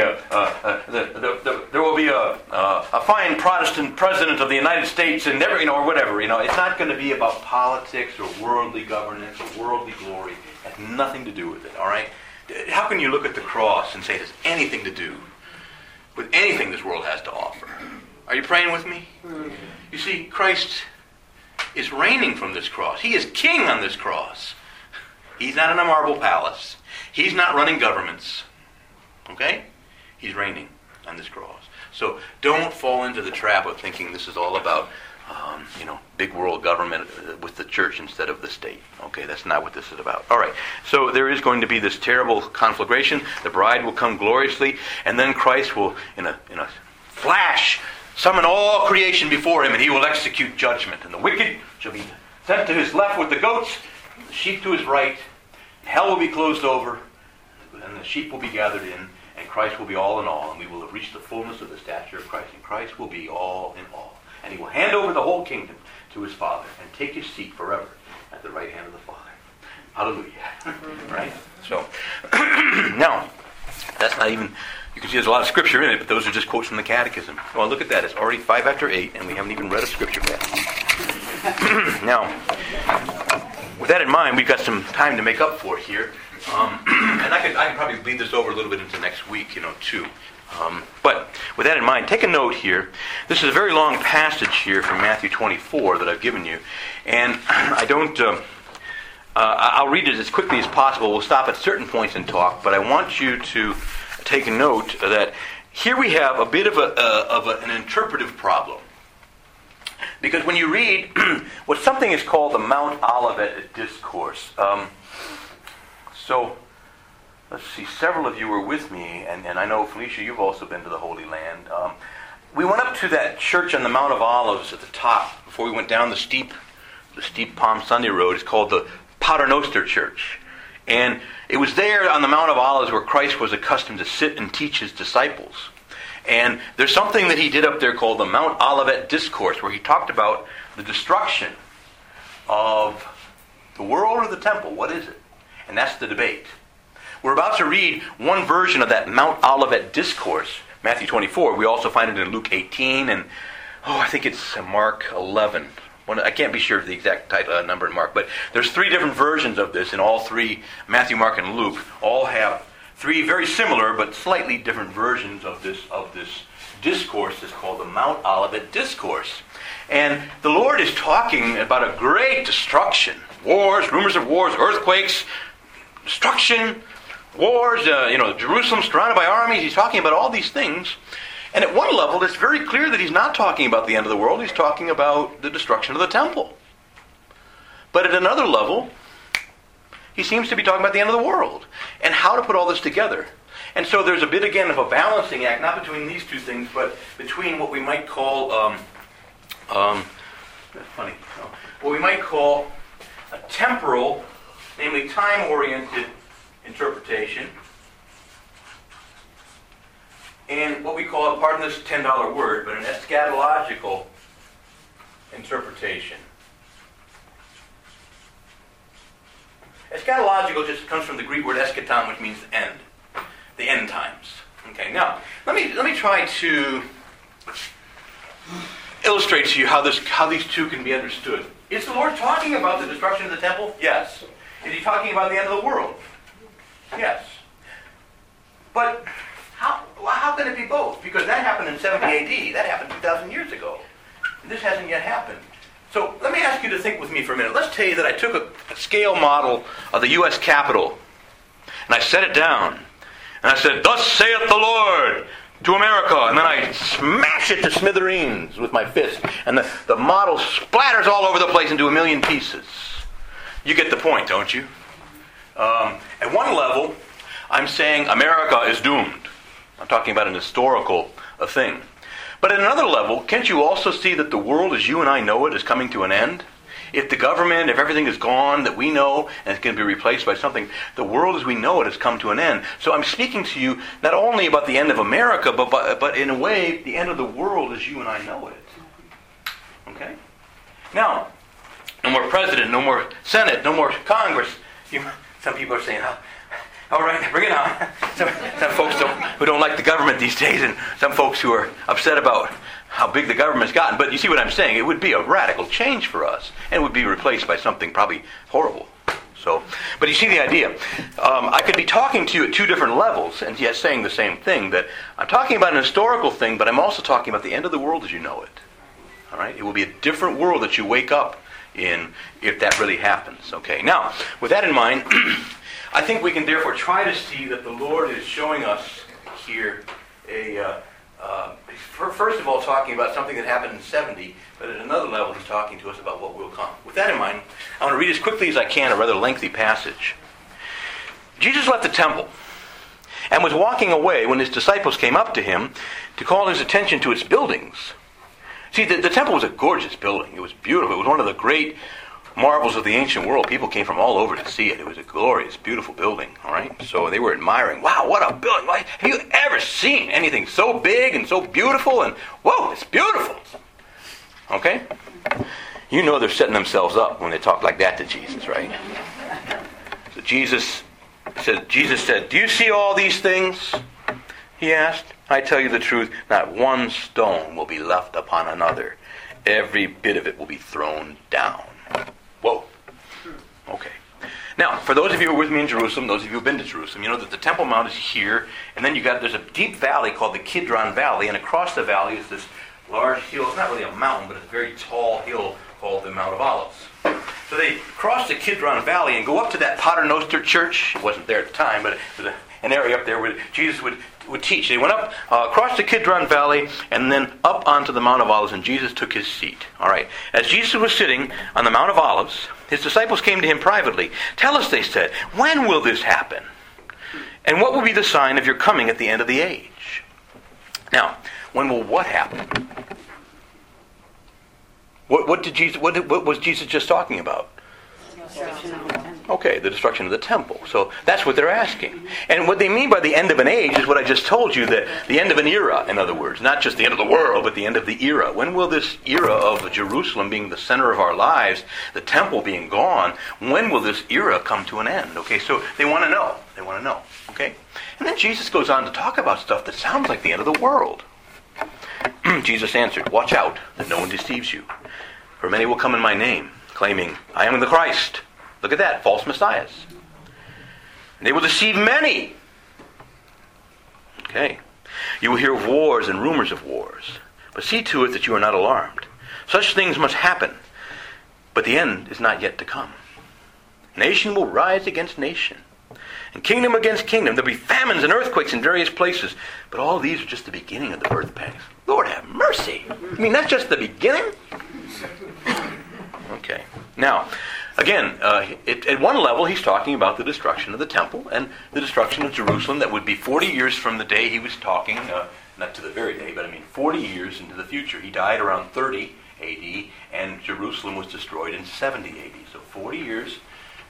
will be a fine Protestant president of the United States, and or whatever. It's not going to be about politics or worldly governance or worldly glory. It has nothing to do with it. All right. How can you look at the cross and say it has anything to do with anything this world has to offer? Are you praying with me? You see, Christ is reigning from this cross. He is king on this cross. He's not in a marble palace. He's not running governments. Okay? He's reigning on this cross. So don't fall into the trap of thinking this is all about big world government with the church instead of the state. Okay, that's not what this is about. All right, so there is going to be this terrible conflagration. The bride will come gloriously, and then Christ will, in a flash, summon all creation before him, and he will execute judgment. And the wicked shall be sent to his left with the goats, the sheep to his right. Hell will be closed over, and the sheep will be gathered in, and Christ will be all in all, and we will have reached the fullness of the stature of Christ, and Christ will be all in all. And he will hand over the whole kingdom to his Father and take his seat forever at the right hand of the Father. Hallelujah. Right? So, now, that's not even, you can see there's a lot of scripture in it, but those are just quotes from the Catechism. Well, look at that. It's already 5 after 8, and we haven't even read a scripture yet. Now, with that in mind, we've got some time to make up for here. And I can probably bleed this over a little bit into next week, too. But with that in mind, take a note here. This is a very long passage here from Matthew 24 that I've given you. And I'll read it as quickly as possible. We'll stop at certain points and talk. But I want you to take a note that here we have a bit of an interpretive problem. Because when you read what something is called the Mount Olivet Discourse, so let's see, several of you were with me, and I know, Felicia, you've also been to the Holy Land. We went up to that church on the Mount of Olives at the top before we went down the steep Palm Sunday road. It's called the Paternoster Church. And it was there on the Mount of Olives where Christ was accustomed to sit and teach his disciples. And there's something that he did up there called the Mount Olivet Discourse, where he talked about the destruction of the world or the temple. What is it? And that's the debate. We're about to read one version of that Mount Olivet Discourse, Matthew 24. We also find it in Luke 18 and, I think it's Mark 11. I can't be sure of the exact title, number in Mark, but there's 3 different versions of this, and all 3, Matthew, Mark, and Luke, all have 3 very similar but slightly different versions of this discourse. It's called the Mount Olivet Discourse. And the Lord is talking about a great destruction. Wars, rumors of wars, earthquakes, destruction, wars, Jerusalem surrounded by armies. He's talking about all these things. And at one level, it's very clear that he's not talking about the end of the world. He's talking about the destruction of the temple. But at another level, he seems to be talking about the end of the world and how to put all this together. And so there's a bit, again, of a balancing act, not between these two things, but between what we might call, what we might call a temporal, namely time-oriented interpretation, and what we call, pardon this $10 word, but an eschatological interpretation. Eschatological just comes from the Greek word eschaton, which means end, the end times. Okay, now let me try to illustrate to you how these two can be understood. Is the Lord talking about the destruction of the temple? Yes. Is he talking about the end of the world? Yes. But how can it be both? Because that happened in 70 AD. That happened 2,000 years ago. And this hasn't yet happened. So let me ask you to think with me for a minute. Let's tell you that I took a scale model of the U.S. Capitol, and I set it down. And I said, "Thus saith the Lord to America." And then I smash it to smithereens with my fist. And the model splatters all over the place into a million pieces. You get the point, don't you? At one level, I'm saying America is doomed. I'm talking about an historical thing. But at another level, can't you also see that the world as you and I know it is coming to an end? If the government, if everything is gone that we know and it's going to be replaced by something, the world as we know it has come to an end. So I'm speaking to you not only about the end of America, but in a way, the end of the world as you and I know it. Okay? Now, no more president, no more Senate, no more Congress. Some people are saying, all right, bring it on. Some folks who don't like the government these days, and some folks who are upset about how big the government's gotten. But you see what I'm saying? It would be a radical change for us, and it would be replaced by something probably horrible. But you see the idea. I could be talking to you at two different levels, and yet saying the same thing. That I'm talking about an historical thing, but I'm also talking about the end of the world as you know it. All right? It will be a different world that you wake up in if that really happens. Okay. Now, with that in mind, I think we can therefore try to see that the Lord is showing us here first of all talking about something that happened in 70, but at another level he's talking to us about what will come. With that in mind, I want to read as quickly as I can a rather lengthy passage. Jesus left the temple and was walking away when his disciples came up to him to call his attention to its buildings. See, the temple was a gorgeous building. It was beautiful. It was one of the great marvels of the ancient world. People came from all over to see it. It was a glorious, beautiful building. All right, so they were admiring. Wow, what a building! Have you ever seen anything so big and so beautiful? And whoa, it's beautiful. Okay, you know they're setting themselves up when they talk like that to Jesus, right? So Jesus said, "Do you see all these things?" He asked. "I tell you the truth, not one stone will be left upon another. Every bit of it will be thrown down." Whoa. Okay. Now, for those of you who are with me in Jerusalem, those of you who have been to Jerusalem, you know that the Temple Mount is here, and then there's a deep valley called the Kidron Valley, and across the valley is this large hill. It's not really a mountain, but it's a very tall hill called the Mount of Olives. So they cross the Kidron Valley and go up to that Pater Noster church. It wasn't there at the time, but it was an area up there where Jesus would teach. They went up across the Kidron Valley and then up onto the Mount of Olives, and Jesus took his seat. All right. As Jesus was sitting on the Mount of Olives, his disciples came to him privately. "Tell us," they said, "when will this happen? And what will be the sign of your coming at the end of the age?" Now, when will what happen? What was Jesus just talking about? Okay, the destruction of the temple. So that's what they're asking. And what they mean by the end of an age is what I just told you, that the end of an era, in other words. Not just the end of the world, but the end of the era. When will this era of Jerusalem being the center of our lives, the temple being gone, when will this era come to an end? Okay, so they want to know. They want to know. Okay? And then Jesus goes on to talk about stuff that sounds like the end of the world. Jesus answered, "Watch out that no one deceives you. For many will come in my name, claiming, 'I am the Christ.'" Look at that, false messiahs. "And they will deceive many." Okay. "You will hear of wars and rumors of wars. But see to it that you are not alarmed. Such things must happen, but the end is not yet to come. Nation will rise against nation, and kingdom against kingdom. There'll be famines and earthquakes in various places. But all these are just the beginning of the birth pangs. Lord have mercy. I mean, that's just the beginning? Okay. Now, again, at one level, he's talking about the destruction of the temple and the destruction of Jerusalem. That would be 40 years from the day he was talking, not to the very day, but 40 years into the future. He died around 30 A.D., and Jerusalem was destroyed in 70 A.D. So 40 years,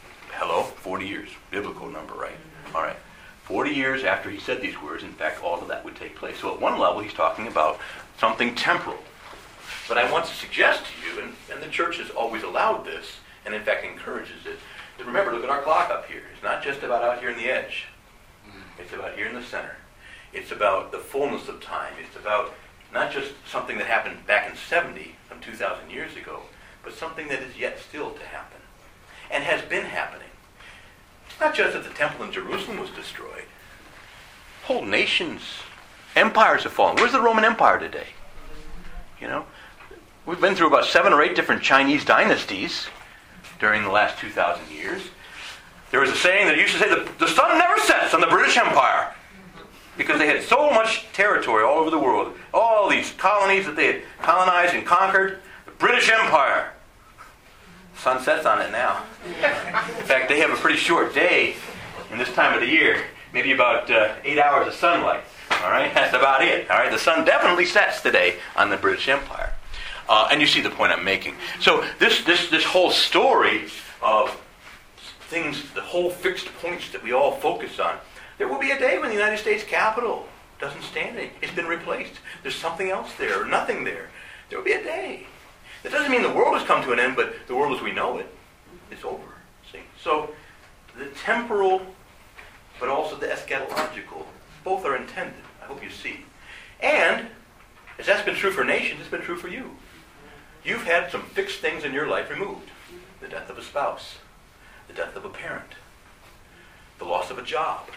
40 years, biblical number, right? All right. 40 years after he said these words, in fact, all of that would take place. So at one level, he's talking about something temporal. But I want to suggest to you, and the church has always allowed this, and in fact encourages it, that remember, look at our clock up here. It's not just about out here in the edge. It's about here in the center. It's about the fullness of time. It's about not just something that happened back in 70, some 2,000 years ago, but something that is yet still to happen, and has been happening. It's not just that the temple in Jerusalem was destroyed. Whole nations, empires have fallen. Where's the Roman Empire today? You know, we've been through about 7 or 8 different Chinese dynasties during the last 2,000 years. There was a saying that used to say that the sun never sets on the British Empire, because they had so much territory all over the world. All these colonies that they had colonized and conquered. The British Empire. Sun sets on it now. In fact, they have a pretty short day in this time of the year. Maybe about 8 hours of sunlight. All right, that's about it. All right, the sun definitely sets today on the British Empire. And you see the point I'm making. So this whole story of things, the whole fixed points that we all focus on, there will be a day when the United States Capitol doesn't stand it. It's been replaced. There's something else there, or nothing there. There will be a day. That doesn't mean the world has come to an end, but the world as we know it is over. See? So the temporal, but also the eschatological, both are intended. I hope you see. And, as that's been true for nations, it's been true for you. You've had some fixed things in your life removed. The death of a spouse. The death of a parent. The loss of a job.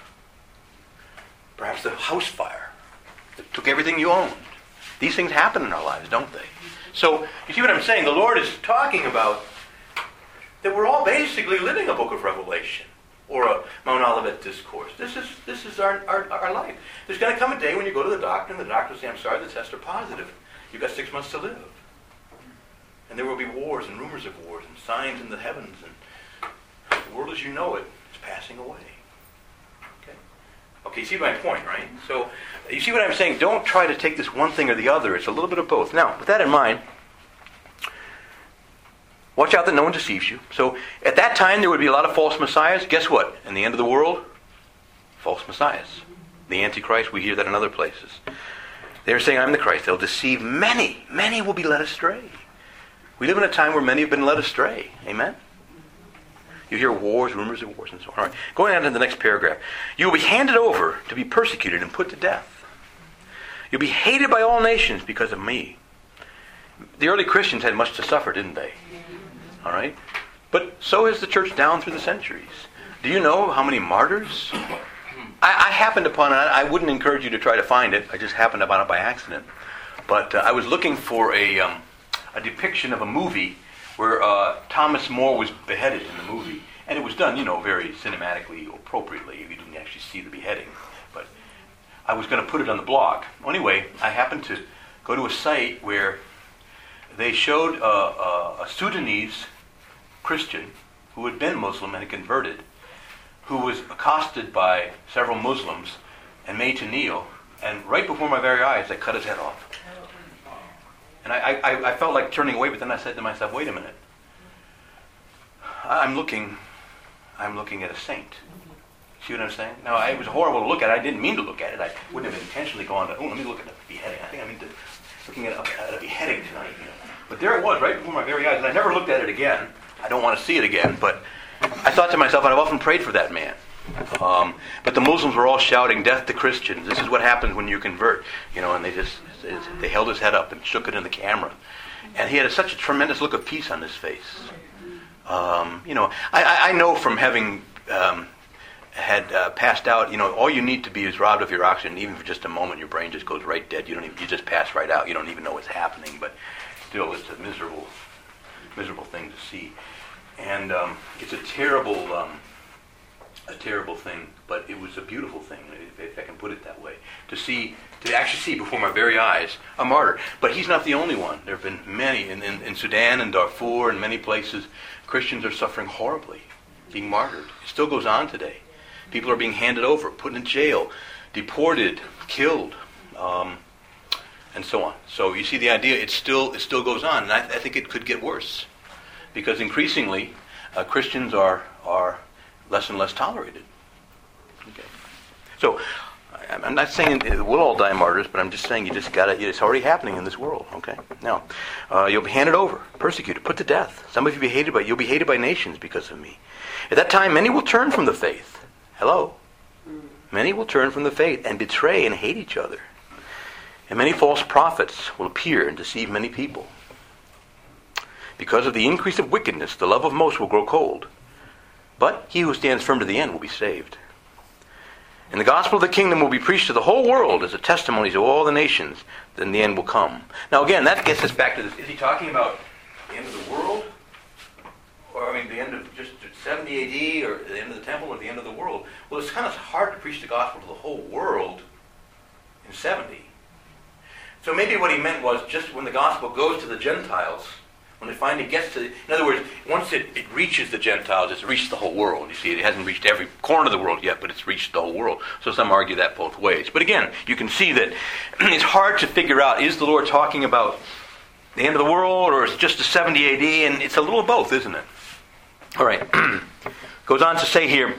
Perhaps the house fire that took everything you owned. These things happen in our lives, don't they? So, you see what I'm saying? The Lord is talking about that we're all basically living a book of Revelation or a Mount Olivet discourse. This is our life. There's going to come a day when you go to the doctor and the doctor will say, I'm sorry, the tests are positive. You've got 6 months to live. And there will be wars and rumors of wars and signs in the heavens, and the world as you know it is passing away. Okay, you see my point, right? So, you see what I'm saying? Don't try to take this one thing or the other. It's a little bit of both. Now, with that in mind, watch out that no one deceives you. So, at that time, there would be a lot of false messiahs. Guess what? In the end of the world, false messiahs. The Antichrist, we hear that in other places. They're saying, I'm the Christ. They'll deceive many. Many will be led astray. We live in a time where many have been led astray. Amen? You hear wars, rumors of wars, and so on. All right. Going on to the next paragraph. You will be handed over to be persecuted and put to death. You'll be hated by all nations because of me. The early Christians had much to suffer, didn't they? All right. But so has the church down through the centuries. Do you know how many martyrs? I happened upon it. I wouldn't encourage you to try to find it. I just happened upon it by accident. But I was looking for a depiction of a movie where Thomas More was beheaded in the movie. And it was done, very cinematically, appropriately. You didn't actually see the beheading. But I was going to put it on the blog. Anyway, I happened to go to a site where they showed a Sudanese Christian who had been Muslim and had converted, who was accosted by several Muslims and made to kneel. And right before my very eyes, they cut his head off. And I felt like turning away, but then I said to myself, wait a minute. I'm looking at a saint. See what I'm saying? Now, it was horrible to look at. I didn't mean to look at it. I wouldn't have intentionally gone to, let me look at the beheading. I think I mean looking at a beheading tonight. But there it was, right before my very eyes. And I never looked at it again. I don't want to see it again. But I thought to myself, and I've often prayed for that man. But the Muslims were all shouting, death to Christians. This is what happens when you convert. And they held his head up and shook it in the camera. And he had such a tremendous look of peace on his face. I know from having had passed out, all you need to be is robbed of your oxygen. Even for just a moment, your brain just goes right dead. You just pass right out. You don't even know what's happening. But still, it's a miserable thing to see. And it's a terrible a terrible thing, but it was a beautiful thing, if I can put it that way, to actually see before my very eyes a martyr. But he's not the only one. There have been many in Sudan and Darfur and many places. Christians are suffering horribly, being martyred. It still goes on today. People are being handed over, put in jail, deported, killed, and so on. So you see the idea, it still goes on, and I think it could get worse, because increasingly Christians are less and less tolerated. Okay. So I'm not saying we'll all die martyrs, but I'm just saying you just got to. It's already happening in this world. Okay. Now, you'll be handed over, persecuted, put to death. Some of you you'll be hated by nations because of me. At that time, many will turn from the faith. Hello. Many will turn from the faith and betray and hate each other. And many false prophets will appear and deceive many people. Because of the increase of wickedness, the love of most will grow cold. But he who stands firm to the end will be saved. And the gospel of the kingdom will be preached to the whole world as a testimony to all the nations. Then the end will come. Now again, that gets us back to this. Is he talking about the end of the world? Or the end of just 70 AD, or the end of the temple, or the end of the world? Well, it's kind of hard to preach the gospel to the whole world in 70. So maybe what he meant was just when the gospel goes to the Gentiles, when it finally gets to, in other words, once it reaches the Gentiles, it's reached the whole world. You see, it hasn't reached every corner of the world yet, but it's reached the whole world. So some argue that both ways. But again, you can see that it's hard to figure out, is the Lord talking about the end of the world, or is it just the 70 AD? And it's a little of both, isn't it? All right. Goes on to say here,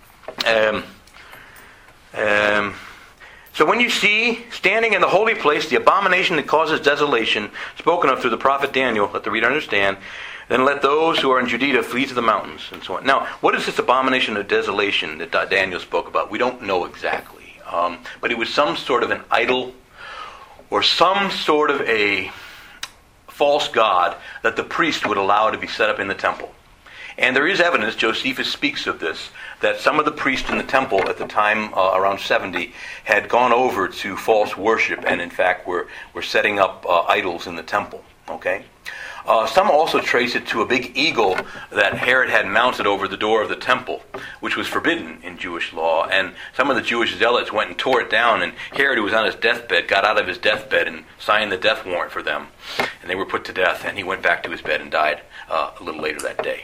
so when you see standing in the holy place the abomination that causes desolation, spoken of through the prophet Daniel, let the reader understand, then let those who are in Judea flee to the mountains, and so on. Now, what is this abomination of desolation that Daniel spoke about? We don't know exactly. But it was some sort of an idol, or some sort of a false god that the priest would allow to be set up in the temple. And there is evidence, Josephus speaks of this, that some of the priests in the temple at the time, around 70, had gone over to false worship and in fact were setting up idols in the temple. Okay? Some also trace it to a big eagle that Herod had mounted over the door of the temple, which was forbidden in Jewish law. And some of the Jewish zealots went and tore it down, and Herod, who was on his deathbed, got out of his deathbed and signed the death warrant for them. And they were put to death, and he went back to his bed and died a little later that day.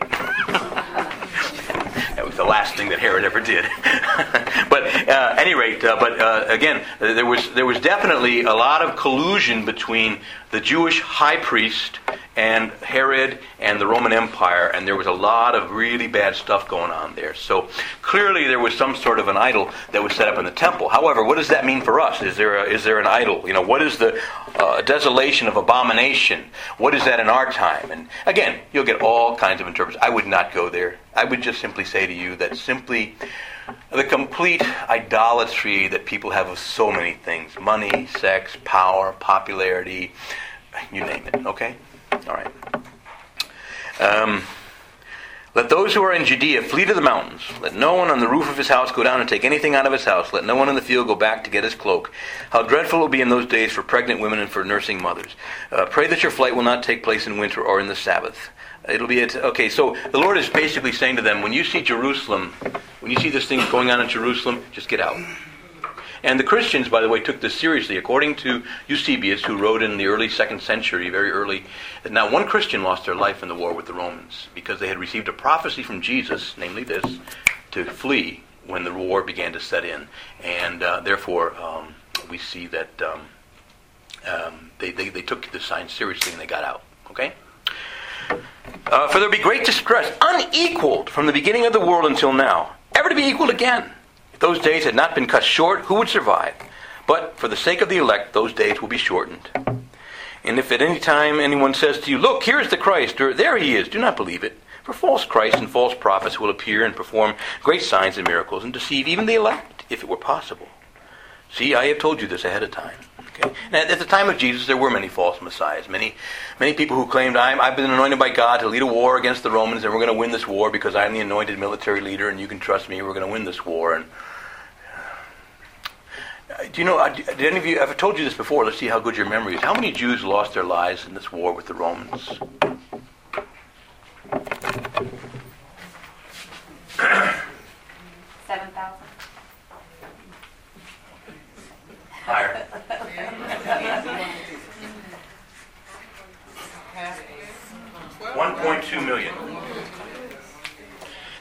That was the last thing that Herod ever did. But at any rate, again, there was definitely a lot of collusion between the Jewish high priest and Herod and the Roman Empire, and there was a lot of really bad stuff going on there. So clearly there was some sort of an idol that was set up in the temple. However, what does that mean for us? Is there an idol? What is the desolation of abomination? What is that in our time? And again, you'll get all kinds of interpretations. I would not go there. I would just simply say to you that simply the complete idolatry that people have of so many things: money, sex, power, popularity, you name it. Okay? All right. Let those who are in Judea flee to the mountains. Let no one on the roof of his house go down and take anything out of his house. Let no one in the field go back to get his cloak. How dreadful it will be in those days for pregnant women and for nursing mothers. Pray that your flight will not take place in winter or in the Sabbath. It'll be okay. So the Lord is basically saying to them, when you see Jerusalem, when you see this thing going on in Jerusalem, just get out. And the Christians, by the way, took this seriously. According to Eusebius, who wrote in the early 2nd century, very early, that not one Christian lost their life in the war with the Romans because they had received a prophecy from Jesus, namely this, to flee when the war began to set in. And therefore, we see that they took the sign seriously and they got out. Okay? For there will be great distress, unequaled from the beginning of the world until now, ever to be equaled again. If those days had not been cut short, who would survive? But for the sake of the elect, those days will be shortened. And if at any time anyone says to you, look, here is the Christ, or there he is, do not believe it. For false Christs and false prophets will appear and perform great signs and miracles and deceive even the elect, if it were possible. See, I have told you this ahead of time. Okay? Now, at the time of Jesus, there were many false messiahs. Many people who claimed, I've been anointed by God to lead a war against the Romans, and we're going to win this war because I'm the anointed military leader, and you can trust me, we're going to win this war. And do you know, did any of you, I've told you this before, let's see how good your memory is. How many Jews lost their lives in this war with the Romans?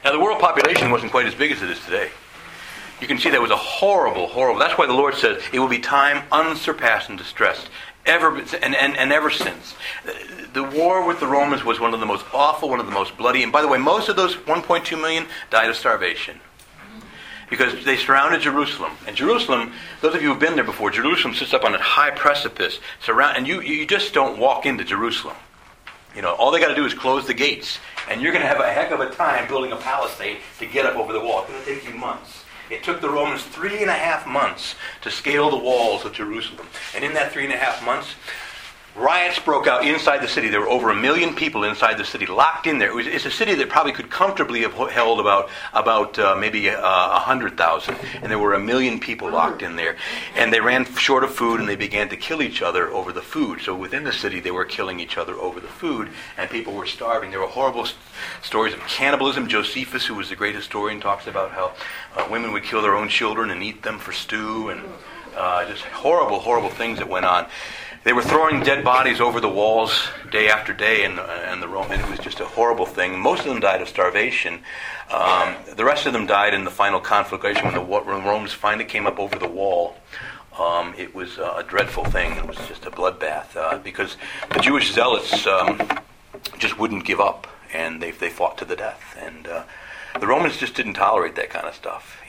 Now, the world population wasn't quite as big as it is today. You can see that was a horrible, horrible. That's why the Lord says it will be time unsurpassed and distressed. Ever since. The war with the Romans was one of the most awful, one of the most bloody. And by the way, most of those 1.2 million died of starvation. Because they surrounded Jerusalem. And Jerusalem, those of you who've been there before, Jerusalem sits up on a high precipice. And you just don't walk into Jerusalem. All they got to do is close the gates. And you're going to have a heck of a time building a palisade to get up over the wall. It's going to take you months. It took the Romans 3.5 months to scale the walls of Jerusalem. And in that 3.5 months, riots broke out inside the city. There were over 1 million people inside the city, locked in there. It's a city that probably could comfortably have held about maybe 100,000. And there were 1 million people locked in there. And they ran short of food, and they began to kill each other over the food. So within the city, they were killing each other over the food, and people were starving. There were horrible stories of cannibalism. Josephus, who was the great historian, talks about how women would kill their own children and eat them for stew, and just horrible, horrible things that went on. They were throwing dead bodies over the walls day after day, and the Roman. It was just a horrible thing. Most of them died of starvation. The rest of them died in the final conflagration when the Romans finally came up over the wall. It was a dreadful thing. It was just a bloodbath because the Jewish zealots just wouldn't give up, and they fought to the death. And the Romans just didn't tolerate that kind of stuff.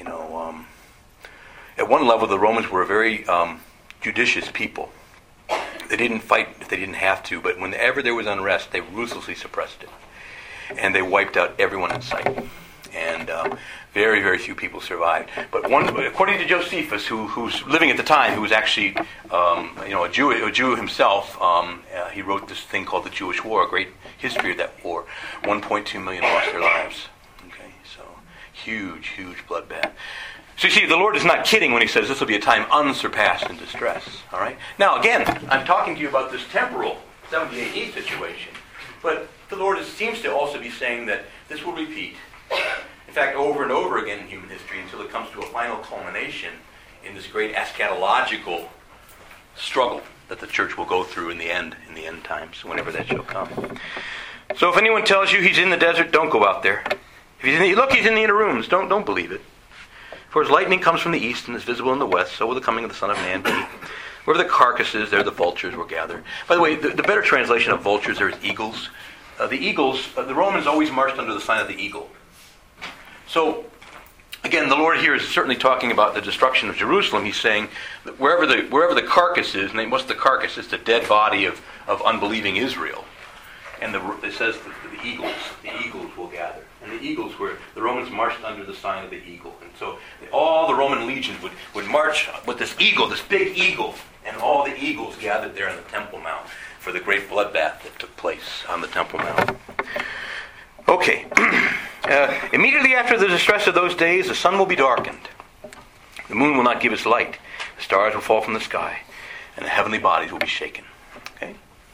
At one level, the Romans were a very judicious people. They didn't fight if they didn't have to, but whenever there was unrest, they ruthlessly suppressed it. And they wiped out everyone in sight. And very, very few people survived. But according to Josephus, who's living at the time, who was actually a Jew himself, he wrote this thing called the Jewish War, a great history of that war. 1.2 million lost their lives. Okay, so huge, huge bloodbath. So you see, the Lord is not kidding when he says this will be a time unsurpassed in distress. All right. Now, again, I'm talking to you about this temporal 70 AD situation. But the Lord seems to also be saying that this will repeat. In fact, over and over again in human history until it comes to a final culmination in this great eschatological struggle that the church will go through in the end times, whenever that shall come. So if anyone tells you he's in the desert, don't go out there. If he's in the inner rooms, don't believe it. For as lightning comes from the east and is visible in the west, so will the coming of the Son of Man be. Where the carcasses, there the vultures will gather. By the way, the better translation of vultures there is eagles. The Romans always marched under the sign of the eagle. So, again, the Lord here is certainly talking about the destruction of Jerusalem. He's saying that wherever the carcass is, and what's the carcass? It's the dead body of unbelieving Israel. And it says the eagles will gather. And the eagles were, the Romans marched under the sign of the eagle. And so all the Roman legions would march with this eagle, this big eagle, and all the eagles gathered there on the Temple Mount for the great bloodbath that took place on the Temple Mount. Okay. Immediately after the distress of those days, the sun will be darkened. The moon will not give its light. The stars will fall from the sky. And the heavenly bodies will be shaken. Okay?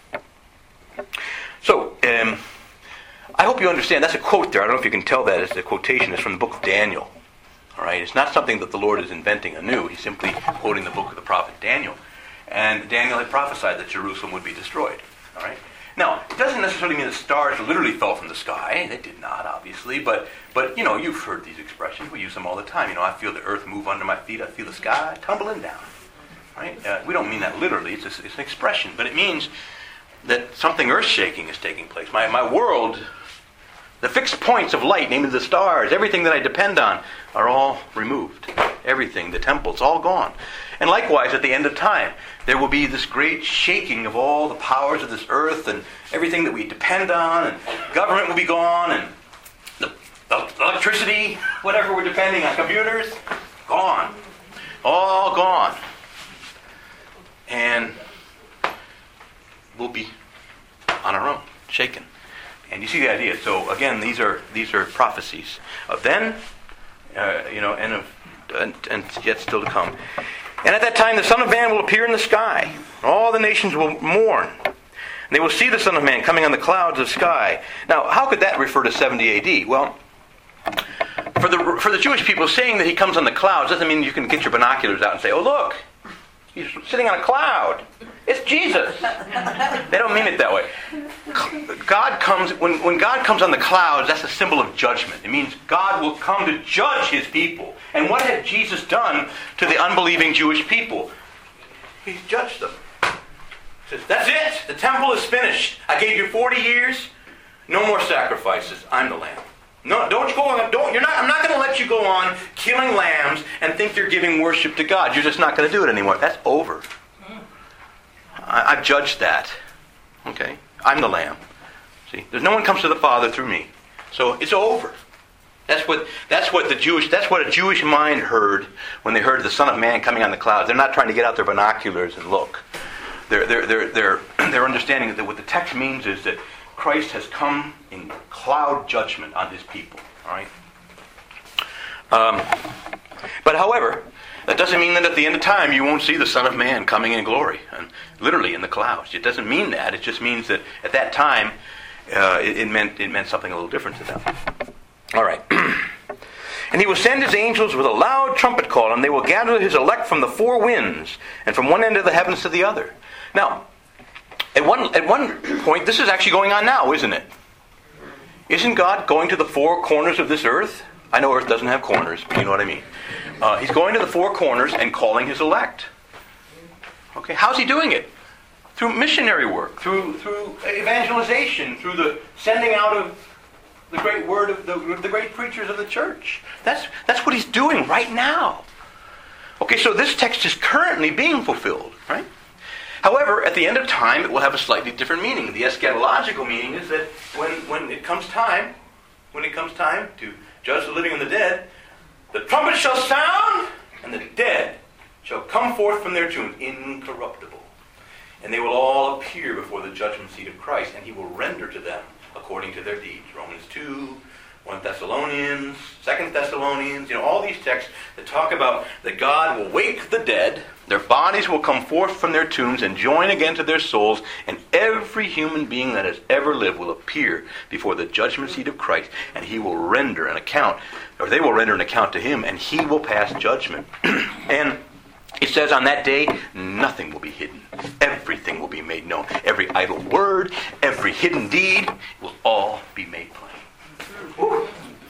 So, I hope you understand. That's a quote there. I don't know if you can tell that. It's a quotation. It's from the book of Daniel. All right? It's not something that the Lord is inventing anew. He's simply quoting the book of the prophet Daniel. And Daniel had prophesied that Jerusalem would be destroyed. All right? Now, it doesn't necessarily mean the stars literally fell from the sky. They did not, obviously. But you've heard these expressions. We use them all the time. I feel the earth move under my feet. I feel the sky tumbling down. Right? We don't mean that literally. It's an expression. But it means that something earth-shaking is taking place. My world, the fixed points of light, namely the stars, everything that I depend on, are all removed. Everything, the temple's all gone. And likewise, at the end of time, there will be this great shaking of all the powers of this earth and everything that we depend on, and government will be gone, and the electricity, whatever we're depending on, computers, gone. All gone. And we'll be on our own, shaken. And you see the idea. So again, these are prophecies of then, and yet still to come. And at that time, the Son of Man will appear in the sky. All the nations will mourn. And they will see the Son of Man coming on the clouds of the sky. Now, how could that refer to 70 AD? Well, for the Jewish people, saying that he comes on the clouds doesn't mean you can get your binoculars out and say, "Oh, look, He's sitting on a cloud. It's Jesus. They don't mean it that way. God comes, when God comes on the clouds, that's a symbol of judgment. It means God will come to judge his people. And what had Jesus done to the unbelieving Jewish people? He judged them. He says, that's it. The temple is finished. I gave you 40 years. No more sacrifices. I'm the Lamb. No, don't go on. I'm not going to let you go on killing lambs and think you're giving worship to God. You're just not going to do it anymore. That's over. I've judged that. Okay? I'm the Lamb. See, there's no one comes to the Father through me. So it's over. That's what a Jewish mind heard when they heard the Son of Man coming on the clouds. They're not trying to get out their binoculars and look. They're understanding that what the text means is that Christ has come in cloud judgment on his people. All right. But however, that doesn't mean that at the end of time you won't see the Son of Man coming in glory, and literally in the clouds. It doesn't mean that. It just means that at that time it meant something a little different to them. All right. And he will send his angels with a loud trumpet call, and they will gather his elect from the four winds, and from one end of the heavens to the other. Now, at one point, this is actually going on now, isn't it? Isn't God going to the four corners of this earth? I know earth doesn't have corners, but you know what I mean. He's going to the four corners and calling his elect. Okay, how's he doing it? Through missionary work, through evangelization, through the sending out of the great word of the great preachers of the church. That's what he's doing right now. Okay, so this text is currently being fulfilled, right? However, at the end of time, it will have a slightly different meaning. The eschatological meaning is that when it comes time to judge the living and the dead, the trumpet shall sound, and the dead shall come forth from their tombs, incorruptible. And they will all appear before the judgment seat of Christ, and he will render to them according to their deeds. Romans 2, 1 Thessalonians, 2 Thessalonians, all these texts that talk about that God will wake the dead, their bodies will come forth from their tombs and join again to their souls, and every human being that has ever lived will appear before the judgment seat of Christ, and he will render an account, or they will render an account to him, and he will pass judgment. And it says on that day, nothing will be hidden. Everything will be made known. Every idle word, every hidden deed will all be made plain. Woo.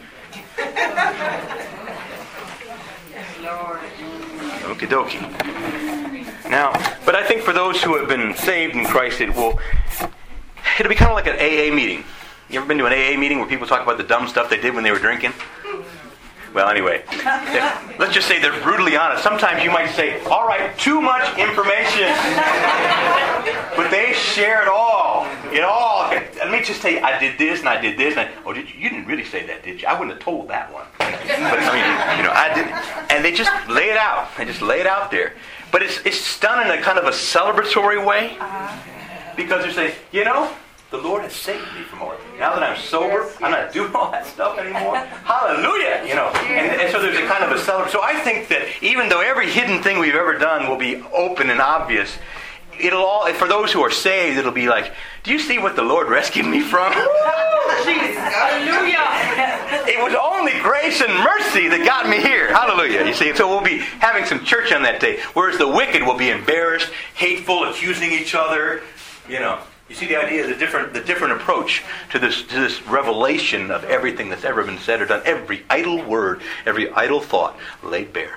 Okie dokie. Now, but I think for those who have been saved in Christ, it'll be kind of like an AA meeting. You ever been to an AA meeting where people talk about the dumb stuff they did when they were drinking? Well, anyway, let's just say they're brutally honest. Sometimes you might say, all right, too much information. But they share it all. Let me just tell you, I did this and I did this. You didn't really say that, did you? I wouldn't have told that one. But I didn't. And they just lay it out. They just lay it out there. But it's done in a kind of a celebratory way. Because they're saying, the Lord has saved me from all. Now that I'm sober, I'm not doing all that stuff anymore. Hallelujah! And so there's a kind of a celebration. So I think that even though every hidden thing we've ever done will be open and obvious, for those who are saved, it'll be like, do you see what the Lord rescued me from? Jesus! Hallelujah! It was only grace and mercy that got me here. Hallelujah! You see, so we'll be having some church on that day, whereas the wicked will be embarrassed, hateful, accusing each other. You see the idea, the different approach to this revelation of everything that's ever been said or done. Every idle word, every idle thought laid bare.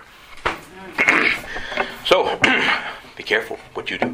So, be careful what you do.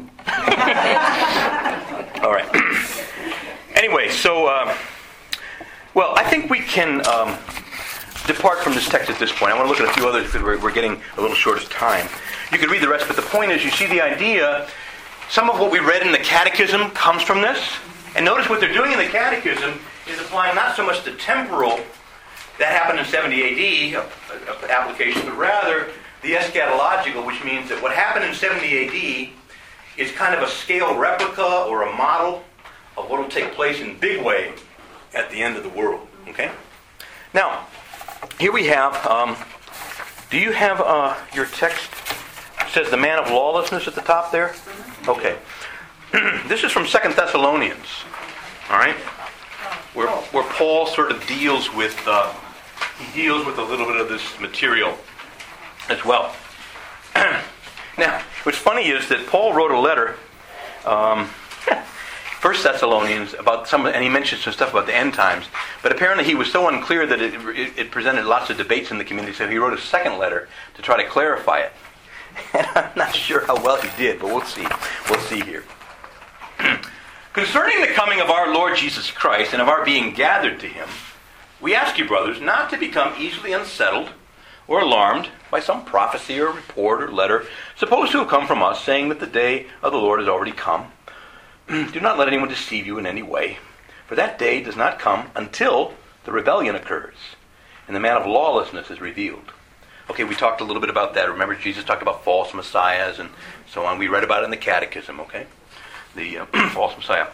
All right. Anyway, so, I think we can depart from this text at this point. I want to look at a few others because we're getting a little short of time. You could read the rest, but the point is, you see the idea. Some of what we read in the Catechism comes from this. And notice what they're doing in the Catechism is applying not so much the temporal, that happened in 70 AD, application, but rather the eschatological, which means that what happened in 70 AD is kind of a scale replica or a model of what will take place in a big way at the end of the world. Okay? Now, here we have, do you have your text? It says the man of lawlessness at the top there? Okay. This is from 2 Thessalonians. All right? Where Paul sort of deals with a little bit of this material as well. Now, What's funny is that Paul wrote a letter, 1 Thessalonians, about and he mentioned some stuff about the end times. But apparently he was so unclear that it presented lots of debates in the community, so he wrote a second letter to try to clarify it. And I'm not sure how well he did, but we'll see. We'll see here. Concerning the coming of our Lord Jesus Christ and of our being gathered to him, we ask you, brothers, not to become easily unsettled or alarmed by some prophecy or report or letter supposed to have come from us, saying that the day of the Lord has already come. Do not let anyone deceive you in any way, for that day does not come until the rebellion occurs and the man of lawlessness is revealed. Okay, we talked a little bit about that. Remember, Jesus talked about false messiahs and so on. We read about it in the Catechism, okay? The false messiah.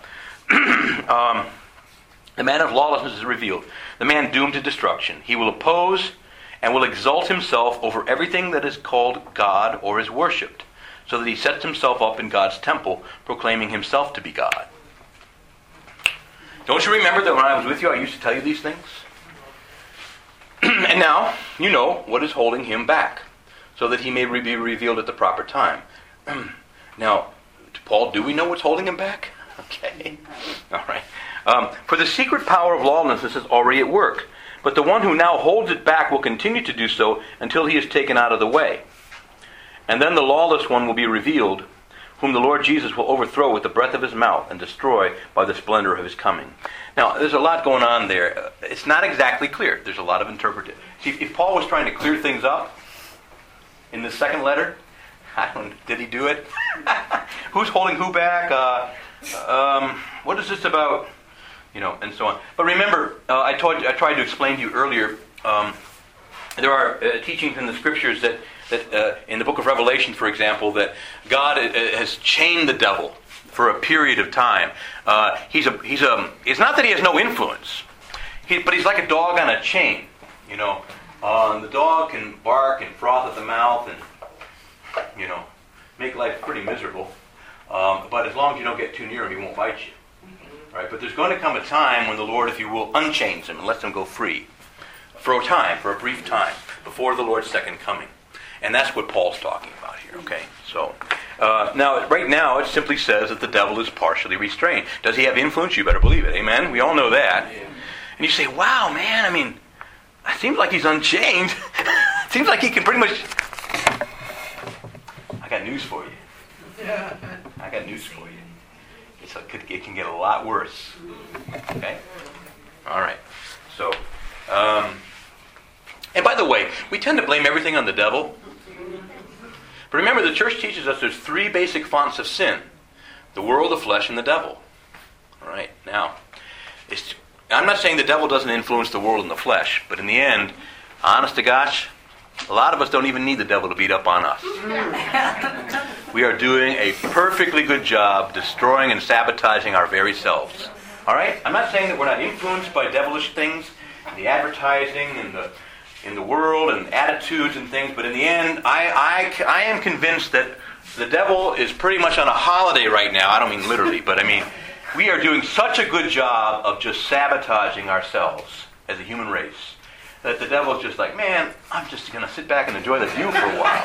The man of lawlessness is revealed, the man doomed to destruction. He will oppose and will exalt himself over everything that is called God or is worshipped, so that he sets himself up in God's temple, proclaiming himself to be God. Don't you remember that when I was with you, I used to tell you these things? And now, you know what is holding him back, so that he may be revealed at the proper time. Now, Paul, do we know what's holding him back? Okay. All right. For the secret power of lawlessness is already at work, but the one who now holds it back will continue to do so until he is taken out of the way. And then the lawless one will be revealed, whom the Lord Jesus will overthrow with the breath of his mouth and destroy by the splendor of his coming. Now, there's a lot going on there. It's not exactly clear. There's a lot of interpretation. See, if Paul was trying to clear things up in the second letter, did he do it? Who's holding who back? What is this about? And so on. But remember, I tried to explain to you earlier, there are teachings in the Scriptures that in the book of Revelation, for example, that God has chained the devil for a period of time. It's not that he has no influence, but he's like a dog on a chain. The dog can bark and froth at the mouth and make life pretty miserable. But as long as you don't get too near him, he won't bite you. Right? But there's going to come a time when the Lord, if you will, unchains him and lets him go free for a time, for a brief time, before the Lord's second coming. And that's what Paul's talking about here, okay? So, now, right now, it simply says that the devil is partially restrained. Does he have influence? You better believe it, amen? We all know that. Yeah. And you say, wow, man, it seems like he's unchained. It seems like he can pretty much... I got news for you. I got news for you. It can get a lot worse. Okay? All right. So, and by the way, we tend to blame everything on the devil. But remember, the church teaches us there's three basic fonts of sin: the world, the flesh, and the devil. All right. Now, I'm not saying the devil doesn't influence the world and the flesh, but in the end, honest to gosh, a lot of us don't even need the devil to beat up on us. We are doing a perfectly good job destroying and sabotaging our very selves. All right? I'm not saying that we're not influenced by devilish things, the advertising and in the world and attitudes and things, but in the end, I am convinced that the devil is pretty much on a holiday right now. I don't mean literally, but we are doing such a good job of just sabotaging ourselves as a human race that the devil's just like, man, I'm just going to sit back and enjoy the view for a while.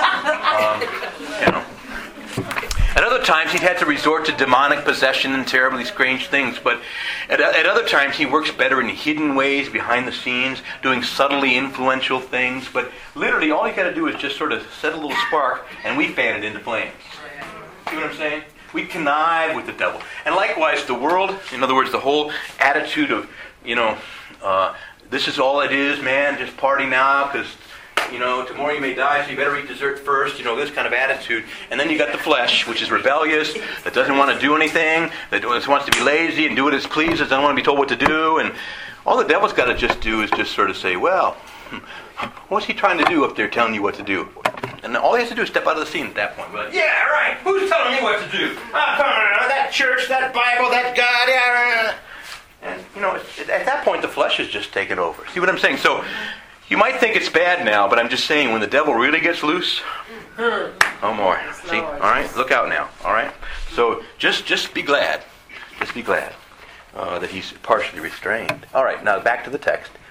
At other times, he'd had to resort to demonic possession and terribly strange things, but at other times, he works better in hidden ways behind the scenes, doing subtly influential things, but literally, all you got to do is just sort of set a little spark, and we fan it into flames. See what I'm saying? We connive with the devil. And likewise, the world, in other words, the whole attitude of, this is all it is, man, just party now, because, tomorrow you may die, so you better eat dessert first, this kind of attitude. And then you got the flesh, which is rebellious, that doesn't want to do anything, that wants to be lazy and do what it pleases, doesn't want to be told what to do. And all the devil's got to just do is just sort of say, well, what's he trying to do up there telling you what to do? And all he has to do is step out of the scene at that point. Like, yeah, right, who's telling me what to do? That church, that Bible, that God, yeah. And, at that point, the flesh is just taken over. See what I'm saying? So, you might think it's bad now, but I'm just saying, when the devil really gets loose, oh more. See? All right? Look out now. All right? So, just be glad. Just be glad that he's partially restrained. All right, now back to the text.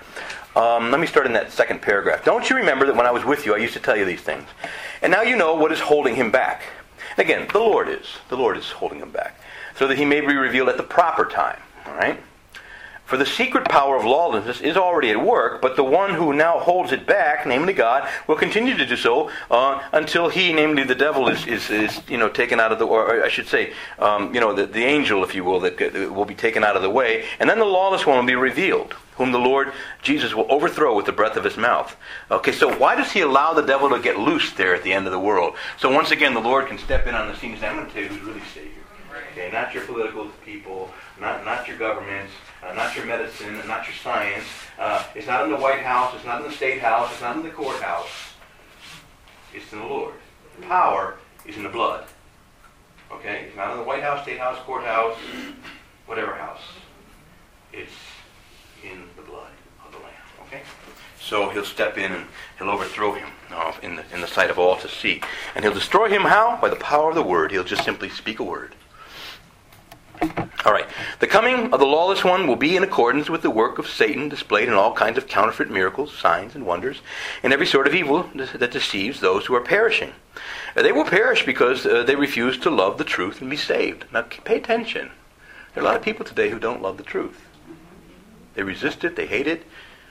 Let me start in that second paragraph. Don't you remember that when I was with you, I used to tell you these things? And now you know what is holding him back. Again, the Lord is. The Lord is holding him back, so that he may be revealed at the proper time. All right? For the secret power of lawlessness is already at work, but the one who now holds it back, namely God, will continue to do so until he, namely the devil, is taken out of the, or I should say, the angel, if you will, that will be taken out of the way, and then the lawless one will be revealed, whom the Lord Jesus will overthrow with the breath of his mouth. Okay, so why does he allow the devil to get loose there at the end of the world? So once again, the Lord can step in on the scene and say, I'm going to tell you who's really Savior. Okay, not your political people, not your governments, not your medicine, not your science. It's not in the White House, it's not in the State House, it's not in the courthouse. It's in the Lord. The power is in the blood. Okay? It's not in the White House, State House, courthouse, whatever house. It's in the blood of the Lamb. Okay? So he'll step in and he'll overthrow him in the sight of all to see. And he'll destroy him how? By the power of the word. He'll just simply speak a word. All right. The coming of the lawless one will be in accordance with the work of Satan displayed in all kinds of counterfeit miracles, signs, and wonders, and every sort of evil that deceives those who are perishing. They will perish because they refuse to love the truth and be saved. Now, pay attention. There are a lot of people today who don't love the truth. They resist it. They hate it.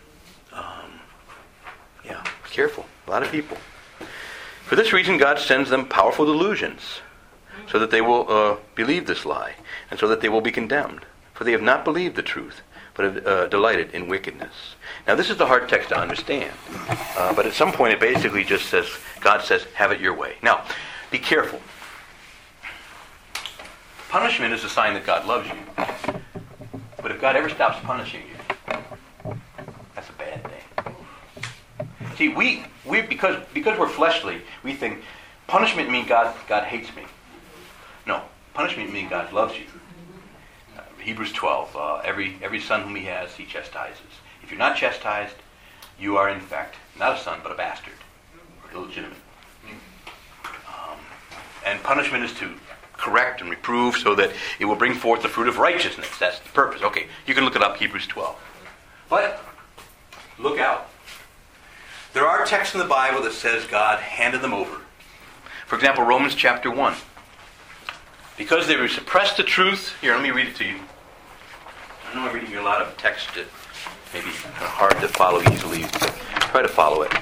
Careful. A lot of people. For this reason, God sends them powerful delusions, so that they will believe this lie, and so that they will be condemned. For they have not believed the truth, but have delighted in wickedness. Now this is the hard text to understand. But at some point it basically just says, God says, have it your way. Now, be careful. Punishment is a sign that God loves you. But if God ever stops punishing you, that's a bad thing. See, we because we're fleshly, we think punishment means God hates me. No, punishment means God loves you. Hebrews 12, every son whom he has, he chastises. If you're not chastised, you are in fact not a son, but a bastard, or illegitimate. And punishment is to correct and reprove so that it will bring forth the fruit of righteousness. That's the purpose. Okay, you can look it up, Hebrews 12. But, look out. There are texts in the Bible that says God handed them over. For example, Romans chapter 1. Because they suppressed the truth. Here, let me read it to you. I know I'm reading you a lot of text that may be hard to follow easily. Try to follow it.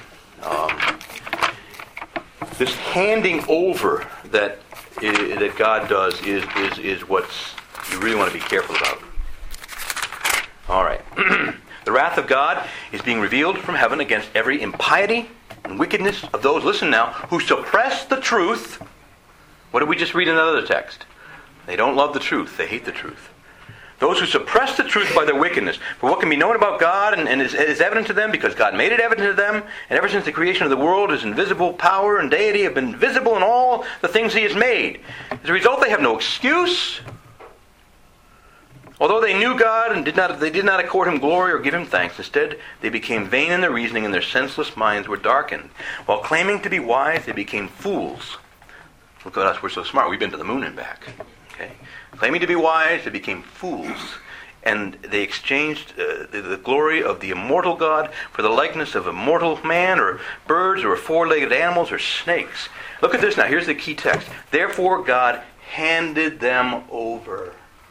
This handing over that God does is what you really want to be careful about. All right. The wrath of God is being revealed from heaven against every impiety and wickedness of those, listen now, who suppress the truth. What did we just read in another text? They don't love the truth. They hate the truth. Those who suppress the truth by their wickedness. For what can be known about God and is evident to them because God made it evident to them, and ever since the creation of the world, His invisible power and deity have been visible in all the things He has made. As a result, they have no excuse. Although they knew God and they did not accord Him glory or give Him thanks. Instead, they became vain in their reasoning and their senseless minds were darkened. While claiming to be wise, they became fools. Look at us, we're so smart. We've been to the moon and back. Okay? Claiming to be wise, they became fools. And they exchanged the glory of the immortal God for the likeness of a mortal man or birds or four-legged animals or snakes. Look at this now. Here's the key text. Therefore, God handed them over.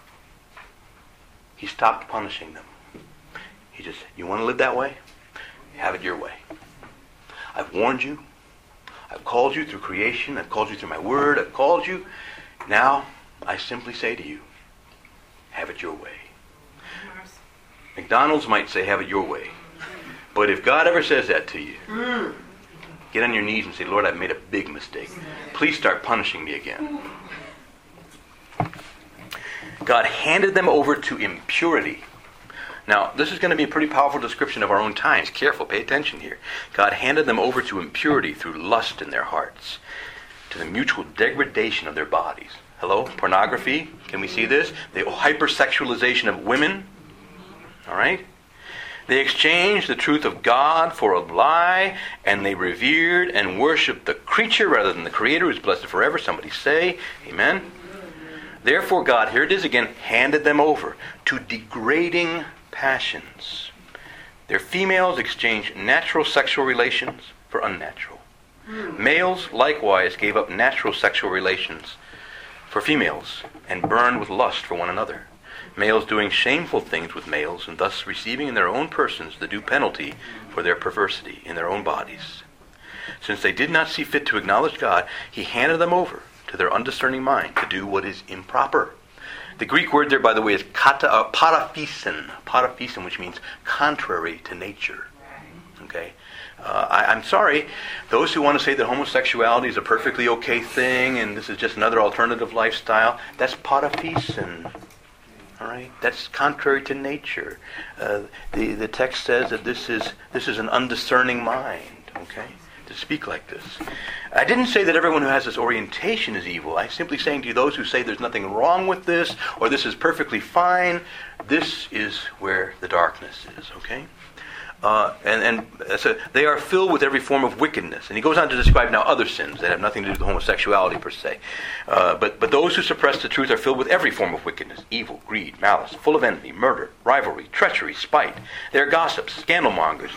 He stopped punishing them. He just, you want to live that way? Have it your way. I've warned you. I've called you through creation. I've called you through my word. I've called you. Now, I simply say to you, have it your way. McDonald's might say, have it your way. But if God ever says that to you, get on your knees and say, Lord, I've made a big mistake. Please start punishing me again. God handed them over to impurity. Now, this is going to be a pretty powerful description of our own times. Careful, pay attention here. God handed them over to impurity through lust in their hearts, to the mutual degradation of their bodies. Hello? Pornography. Can we see this? The hypersexualization of women. All right? They exchanged the truth of God for a lie, and they revered and worshipped the creature rather than the Creator, who is blessed forever. Somebody say, amen. Therefore God, here it is again, handed them over to degrading passions. Their females exchanged natural sexual relations for unnatural. Males likewise gave up natural sexual relations for females and burned with lust for one another. Males doing shameful things with males and thus receiving in their own persons the due penalty for their perversity in their own bodies. Since they did not see fit to acknowledge God, he handed them over to their undiscerning mind to do what is improper. The Greek word there, by the way, is pataphysin, which means contrary to nature. Okay? I'm sorry, those who want to say that homosexuality is a perfectly okay thing and this is just another alternative lifestyle, that's pataphysin. All right? That's contrary to nature. The text says that this is an undiscerning mind. Okay? To speak like this. I didn't say that everyone who has this orientation is evil. I'm simply saying to you, those who say there's nothing wrong with this, or this is perfectly fine, this is where the darkness is, okay? So they are filled with every form of wickedness. And he goes on to describe now other sins that have nothing to do with homosexuality per se. But those who suppress the truth are filled with every form of wickedness, evil, greed, malice, full of envy, murder, rivalry, treachery, spite. They are gossips, scandalmongers.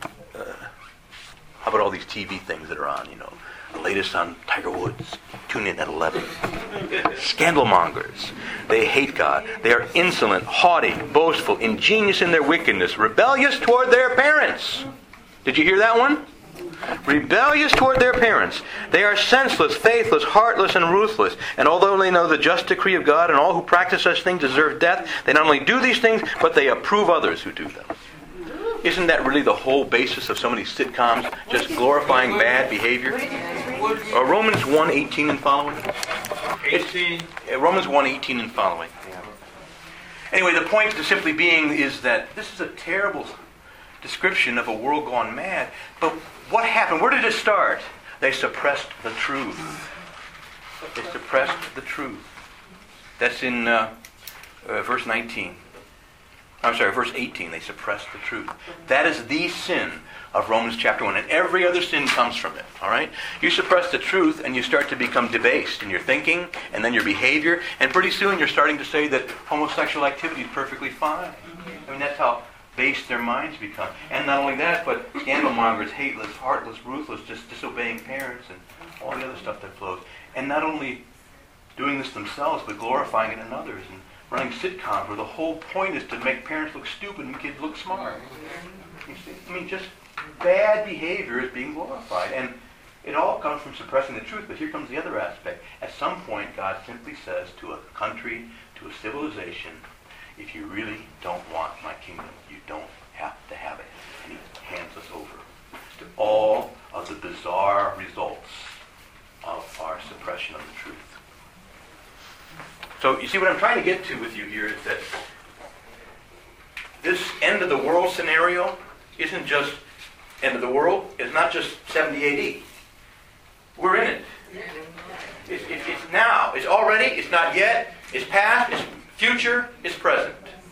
How about all these TV things that are on, the latest on Tiger Woods. Tune in at 11. Scandalmongers. They hate God. They are insolent, haughty, boastful, ingenious in their wickedness, rebellious toward their parents. Did you hear that one? Rebellious toward their parents. They are senseless, faithless, heartless, and ruthless. And although they know the just decree of God and all who practice such things deserve death, they not only do these things, but they approve others who do them. Isn't that really the whole basis of so many sitcoms? Just glorifying bad behavior? Romans 1:18 and following. 18. Romans 1:18 and following. Anyway, the point simply being is that this is a terrible description of a world gone mad. But what happened? Where did it start? They suppressed the truth. They suppressed the truth. That's in verse 19. Verse 18, they suppress the truth. That is the sin of Romans chapter 1, and every other sin comes from it, all right? You suppress the truth, and you start to become debased in your thinking, and then your behavior, and pretty soon you're starting to say that homosexual activity is perfectly fine. I mean, that's how base their minds become. And not only that, but scandalmongers, hateless, heartless, ruthless, just disobeying parents, and all the other stuff that flows. And not only doing this themselves, but glorifying it in others, and running sitcoms where the whole point is to make parents look stupid and kids look smart. You see? I mean, just bad behavior is being glorified. And it all comes from suppressing the truth. But here comes the other aspect. At some point, God simply says to a country, to a civilization, if you really don't want my kingdom, you don't have to have it. And he hands us over to all of the bizarre results of our suppression of the truth. So you see what I'm trying to get to with you here is that this end of the world scenario isn't just end of the world. It's not just 70 AD. We're in it. It's now. It's already. It's not yet. It's past. It's future. It's present.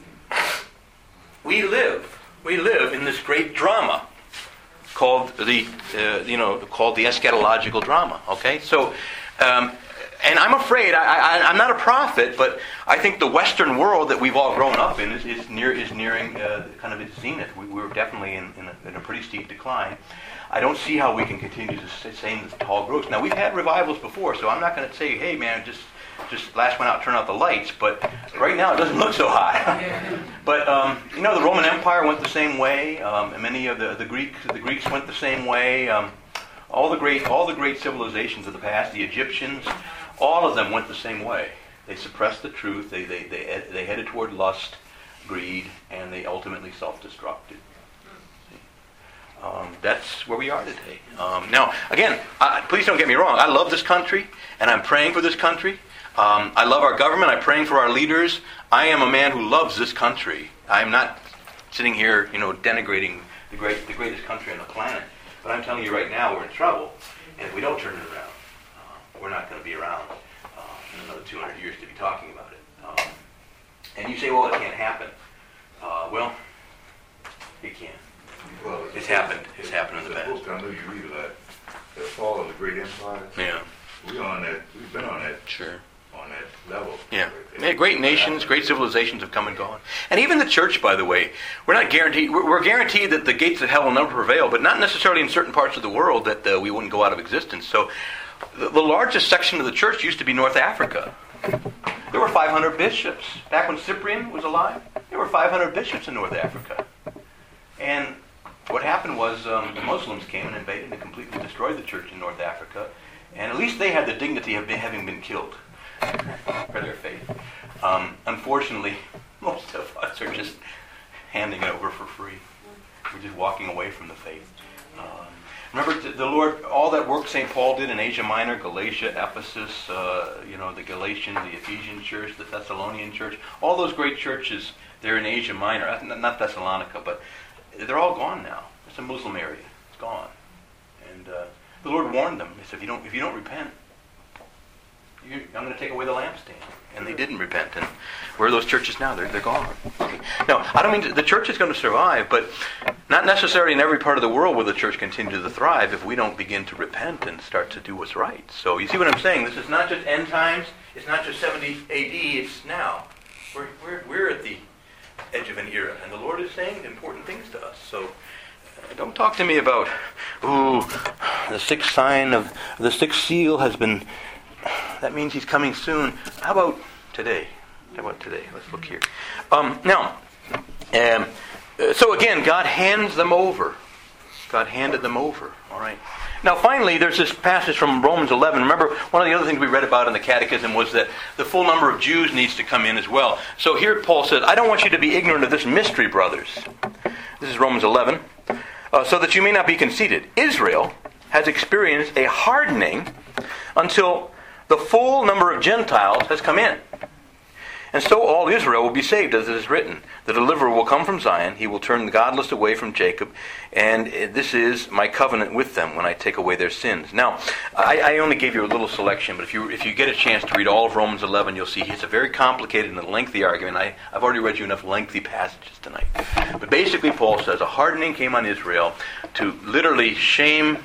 We live in this great drama called the eschatological drama. Okay, so. And I'm afraid, I'm not a prophet, but I think the Western world that we've all grown up in is nearing kind of its zenith. We're definitely in a pretty steep decline. I don't see how we can continue to sustain this tall growth. Now, we've had revivals before, so I'm not going to say, hey, man, just last one out, turn out the lights. But right now, it doesn't look so high. But, the Roman Empire went the same way. And many of the Greeks went the same way. All the great civilizations of the past, the Egyptians, all of them went the same way. They suppressed the truth. They headed toward lust, greed, and they ultimately self-destructed. That's where we are today. Now, again, please don't get me wrong. I love this country, and I'm praying for this country. I love our government. I'm praying for our leaders. I am a man who loves this country. I'm not sitting here, denigrating the greatest country on the planet. But I'm telling you right now, we're in trouble. And if we don't turn it around, we're not going to be around in another 200 years to be talking about it. And you say, well, it can't happen. Well, it can. Well, it's happened. It's happened in the past. I know you read that. The fall of the great empires. Yeah. We've been on that. Sure. On that level. Yeah. Right Yeah, great nations, great civilizations have come and gone. And even the church, by the way, we're not guaranteed. We're guaranteed that the gates of hell will never prevail, but not necessarily in certain parts of the world that we wouldn't go out of existence. So the largest section of the church used to be North Africa. There were 500 bishops. Back when Cyprian was alive, there were 500 bishops in North Africa. And what happened was the Muslims came and invaded and completely destroyed the church in North Africa. And at least they had the dignity of having been killed for their faith. Unfortunately, most of us are just handing it over for free. We're just walking away from the faith. Remember, the Lord, all that work St. Paul did in Asia Minor, Galatia, Ephesus, the Galatian, the Ephesian church, the Thessalonian church, all those great churches, they're in Asia Minor, not Thessalonica, but they're all gone now. It's a Muslim area. It's gone. And the Lord warned them. He said, if you don't repent, I'm going to take away the lampstand. And they didn't repent. And where are those churches now? They're gone. Okay. No, I don't mean the church is going to survive, but not necessarily in every part of the world will the church continue to thrive if we don't begin to repent and start to do what's right. So you see what I'm saying? This is not just end times. It's not just 70 AD. It's now. We're at the edge of an era, and the Lord is saying important things to us. So don't talk to me about, the sixth sign of the sixth seal has been. That means he's coming soon. How about today? Let's look here. So again, God hands them over. God handed them over. All right. Now finally, there's this passage from Romans 11. Remember, one of the other things we read about in the Catechism was that the full number of Jews needs to come in as well. So here Paul says, I don't want you to be ignorant of this mystery, brothers. This is Romans 11. So that you may not be conceited. Israel has experienced a hardening until the full number of Gentiles has come in. And so all Israel will be saved, as it is written. The deliverer will come from Zion. He will turn the godless away from Jacob. And this is my covenant with them when I take away their sins. Now, I only gave you a little selection, but if you get a chance to read all of Romans 11, you'll see it's a very complicated and lengthy argument. I've already read you enough lengthy passages tonight. But basically, Paul says a hardening came on Israel to literally shame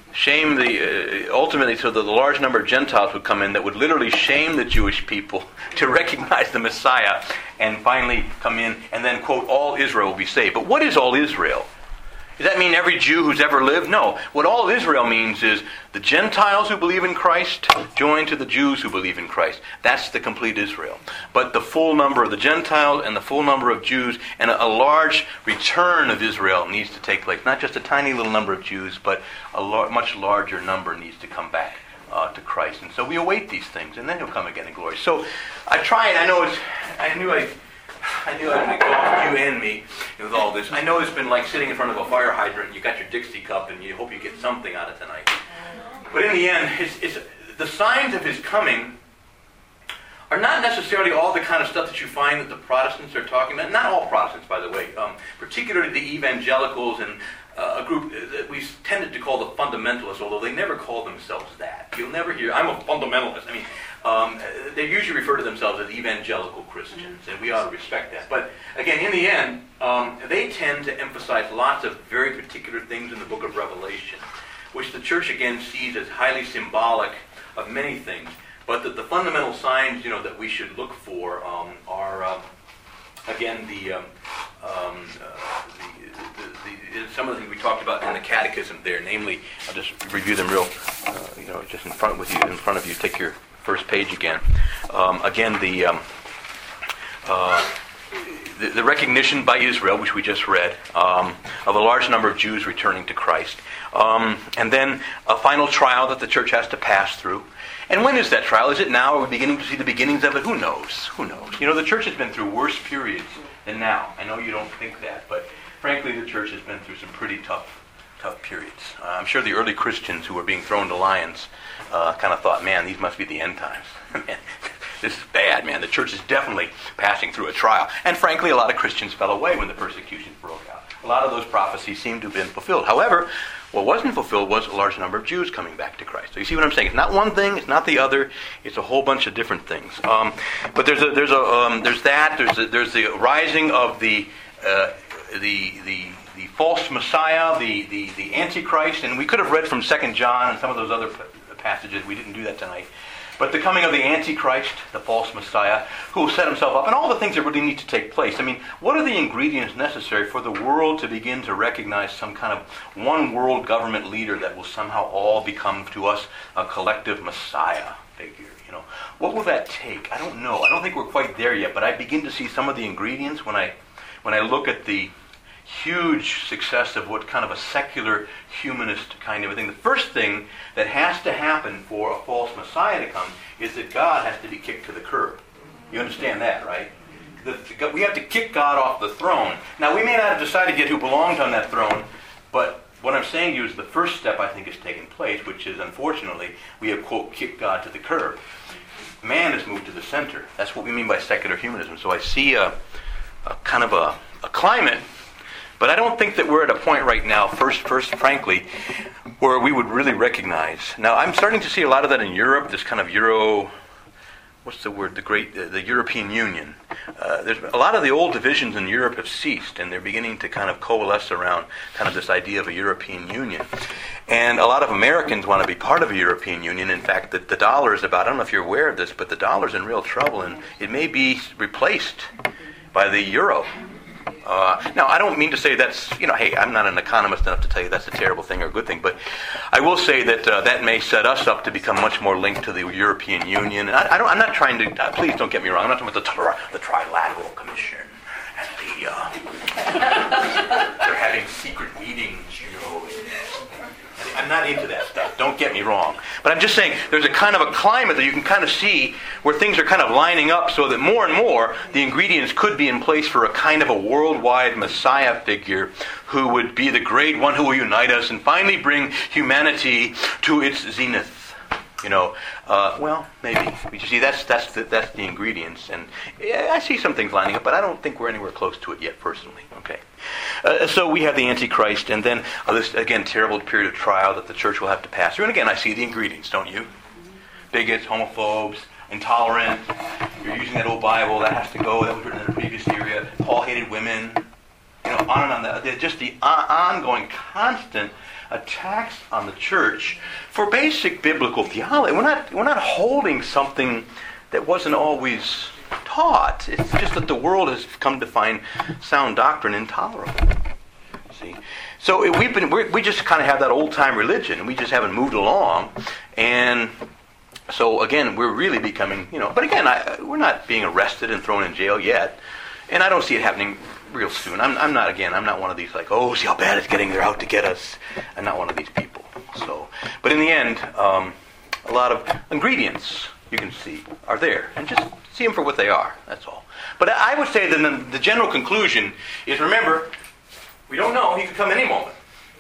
ultimately so that the large number of Gentiles would come in that would literally shame the Jewish people to recognize the Messiah and finally come in and then, quote, all Israel will be saved. But what is all Israel? Does that mean every Jew who's ever lived? No. What all Israel means is the Gentiles who believe in Christ joined to the Jews who believe in Christ. That's the complete Israel. But the full number of the Gentiles and the full number of Jews and a large return of Israel needs to take place. Not just a tiny little number of Jews, but a much larger number needs to come back to Christ. And so we await these things, and then He'll come again in glory. So I tried. I knew I'd exhaust you and me with all this. I know it's been like sitting in front of a fire hydrant and you got your Dixie cup and you hope you get something out of tonight. But in the end, the signs of His coming are not necessarily all the kind of stuff that you find that the Protestants are talking about. Not all Protestants, by the way. Particularly the evangelicals and a group that we tended to call the fundamentalists, although they never call themselves that. You'll never hear, I'm a fundamentalist. I mean, they usually refer to themselves as evangelical Christians, and we ought to respect that. But again, in the end, they tend to emphasize lots of very particular things in the book of Revelation, which the church again sees as highly symbolic of many things. But that the fundamental signs, that we should look for are again some of the things we talked about in the Catechism there. Namely, I'll just review them real, just in front of you. Take your first page again. The recognition by Israel, which we just read, of a large number of Jews returning to Christ, and then a final trial that the church has to pass through. And when is that trial? Is it now? Are we beginning to see the beginnings of it? Who knows? The church has been through worse periods than now. I know you don't think that, but frankly, the church has been through some pretty tough periods. I'm sure the early Christians who were being thrown to lions kind of thought, man, these must be the end times. Man, this is bad, man. The church is definitely passing through a trial. And frankly, a lot of Christians fell away when the persecutions broke out. A lot of those prophecies seem to have been fulfilled. However, what wasn't fulfilled was a large number of Jews coming back to Christ. So you see what I'm saying? It's not one thing, it's not the other. It's a whole bunch of different things. But there's the rising of the false Messiah, the Antichrist, and we could have read from 2 John and some of those other passages. We didn't do that tonight. But the coming of the Antichrist, the false Messiah, who will set himself up, and all the things that really need to take place. I mean, what are the ingredients necessary for the world to begin to recognize some kind of one world government leader that will somehow all become to us a collective Messiah figure? What will that take? I don't know. I don't think we're quite there yet, but I begin to see some of the ingredients when I look at the huge success of what kind of a secular humanist kind of a thing. The first thing that has to happen for a false Messiah to come is that God has to be kicked to the curb. You understand that, right? We have to kick God off the throne. Now, we may not have decided yet who belongs on that throne, but what I'm saying to you is the first step, I think, is taking place, which is, unfortunately, we have, quote, kicked God to the curb. Man has moved to the center. That's what we mean by secular humanism. So I see a kind of a climate, but I don't think that we're at a point right now, first, frankly, where we would really recognize. Now, I'm starting to see a lot of that in Europe, this kind of the European Union. There's a lot of the old divisions in Europe have ceased, and they're beginning to kind of coalesce around kind of this idea of a European Union. And a lot of Americans want to be part of a European Union. In fact, the dollar is about, I don't know if you're aware of this, but the dollar's in real trouble, and it may be replaced by the euro. Now, I don't mean to say that's, hey, I'm not an economist enough to tell you that's a terrible thing or a good thing, but I will say that that may set us up to become much more linked to the European Union. And I'm not trying to, please don't get me wrong, I'm not talking about the Trilateral Commission and they're having secret meetings, I'm not into that stuff. Don't get me wrong. But I'm just saying there's a kind of a climate that you can kind of see where things are kind of lining up so that more and more the ingredients could be in place for a kind of a worldwide Messiah figure who would be the great one who will unite us and finally bring humanity to its zenith. Well, maybe. You see, that's the ingredients. And yeah, I see some things lining up, but I don't think we're anywhere close to it yet, personally. Okay. So we have the Antichrist, and then this, again, terrible period of trial that the church will have to pass through. And again, I see the ingredients, don't you? Bigots, homophobes, intolerant. You're using that old Bible. That has to go. That was written in the previous era. Paul hated women. On and on. Just the ongoing, constant attacks on the church for basic biblical theology. We're not holding something that wasn't always taught. It's just that the world has come to find sound doctrine intolerable. See, so we just kind of have that old time religion, and we just haven't moved along. And so again, we're really becoming, But again, we're not being arrested and thrown in jail yet, and I don't see it happening real soon. I'm not one of these like, oh, see how bad it's getting, they're out to get us. I'm not one of these people. So, but in the end, a lot of ingredients you can see are there, and just see them for what they are. That's all. But I would say that the general conclusion is: remember, we don't know; he could come any moment.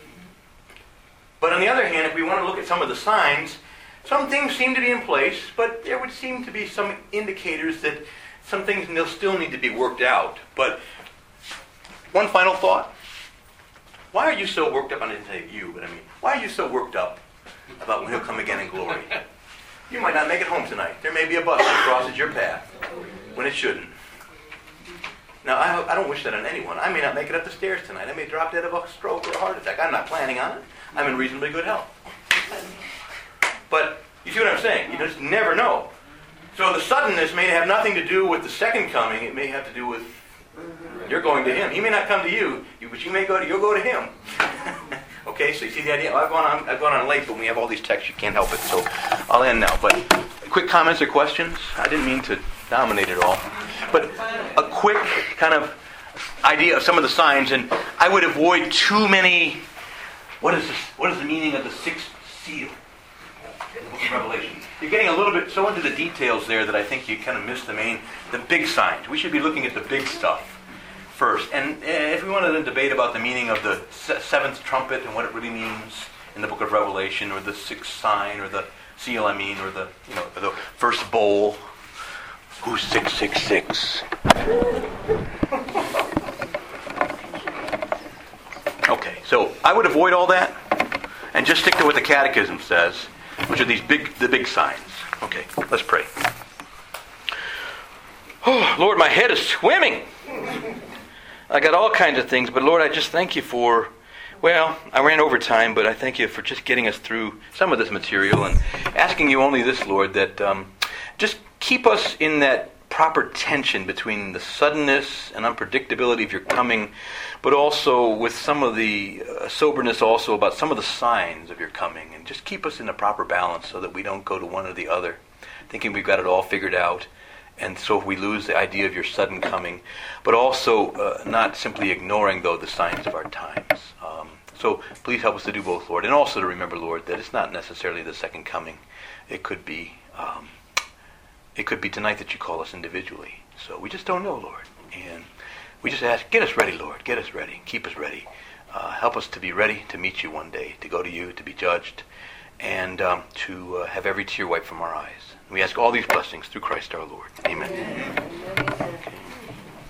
But on the other hand, if we want to look at some of the signs, some things seem to be in place, but there would seem to be some indicators that some things still need to be worked out. But one final thought. Why are you so worked up? I didn't say you, but why are you so worked up about when he'll come again in glory? You might not make it home tonight. There may be a bus that crosses your path when it shouldn't. Now, I don't wish that on anyone. I may not make it up the stairs tonight. I may drop dead of a stroke or a heart attack. I'm not planning on it. I'm in reasonably good health. But you see what I'm saying? You just never know. So the suddenness may have nothing to do with the second coming. It may have to do with you're going to him. He may not come to you, but you'll go to him. Okay, so you see the idea? I've gone on late, but when we have all these texts, you can't help it. So I'll end now. But quick comments or questions? I didn't mean to dominate it all. But a quick kind of idea of some of the signs, and I would avoid too many. What is the meaning of the sixth seal in the book of Revelation? You're getting a little bit so into the details there that I think you kind of miss the big signs. We should be looking at the big stuff first. And if we want to then debate about the meaning of the seventh trumpet and what it really means in the book of Revelation, or the sixth sign, or the seal, or the first bowl. Who's 666? Okay, so I would avoid all that and just stick to what the Catechism says, which are the big signs. Okay, let's pray. Oh, Lord, my head is swimming. I got all kinds of things, but Lord, I just thank you for Well, I ran over time, but I thank you for just getting us through some of this material and asking you only this, Lord, that just keep us in that proper tension between the suddenness and unpredictability of your coming, but also with some of the soberness also about some of the signs of your coming, and just keep us in a proper balance so that we don't go to one or the other, thinking we've got it all figured out. And so if we lose the idea of your sudden coming, but also not simply ignoring, though, the signs of our times. So please help us to do both, Lord, and also to remember, Lord, that it's not necessarily the second coming. It could be tonight that you call us individually. So we just don't know, Lord. And we just ask, get us ready, Lord. Get us ready. Keep us ready. Help us to be ready to meet you one day, to go to you, to be judged, and to have every tear wiped from our eyes. We ask all these blessings through Christ our Lord. Amen.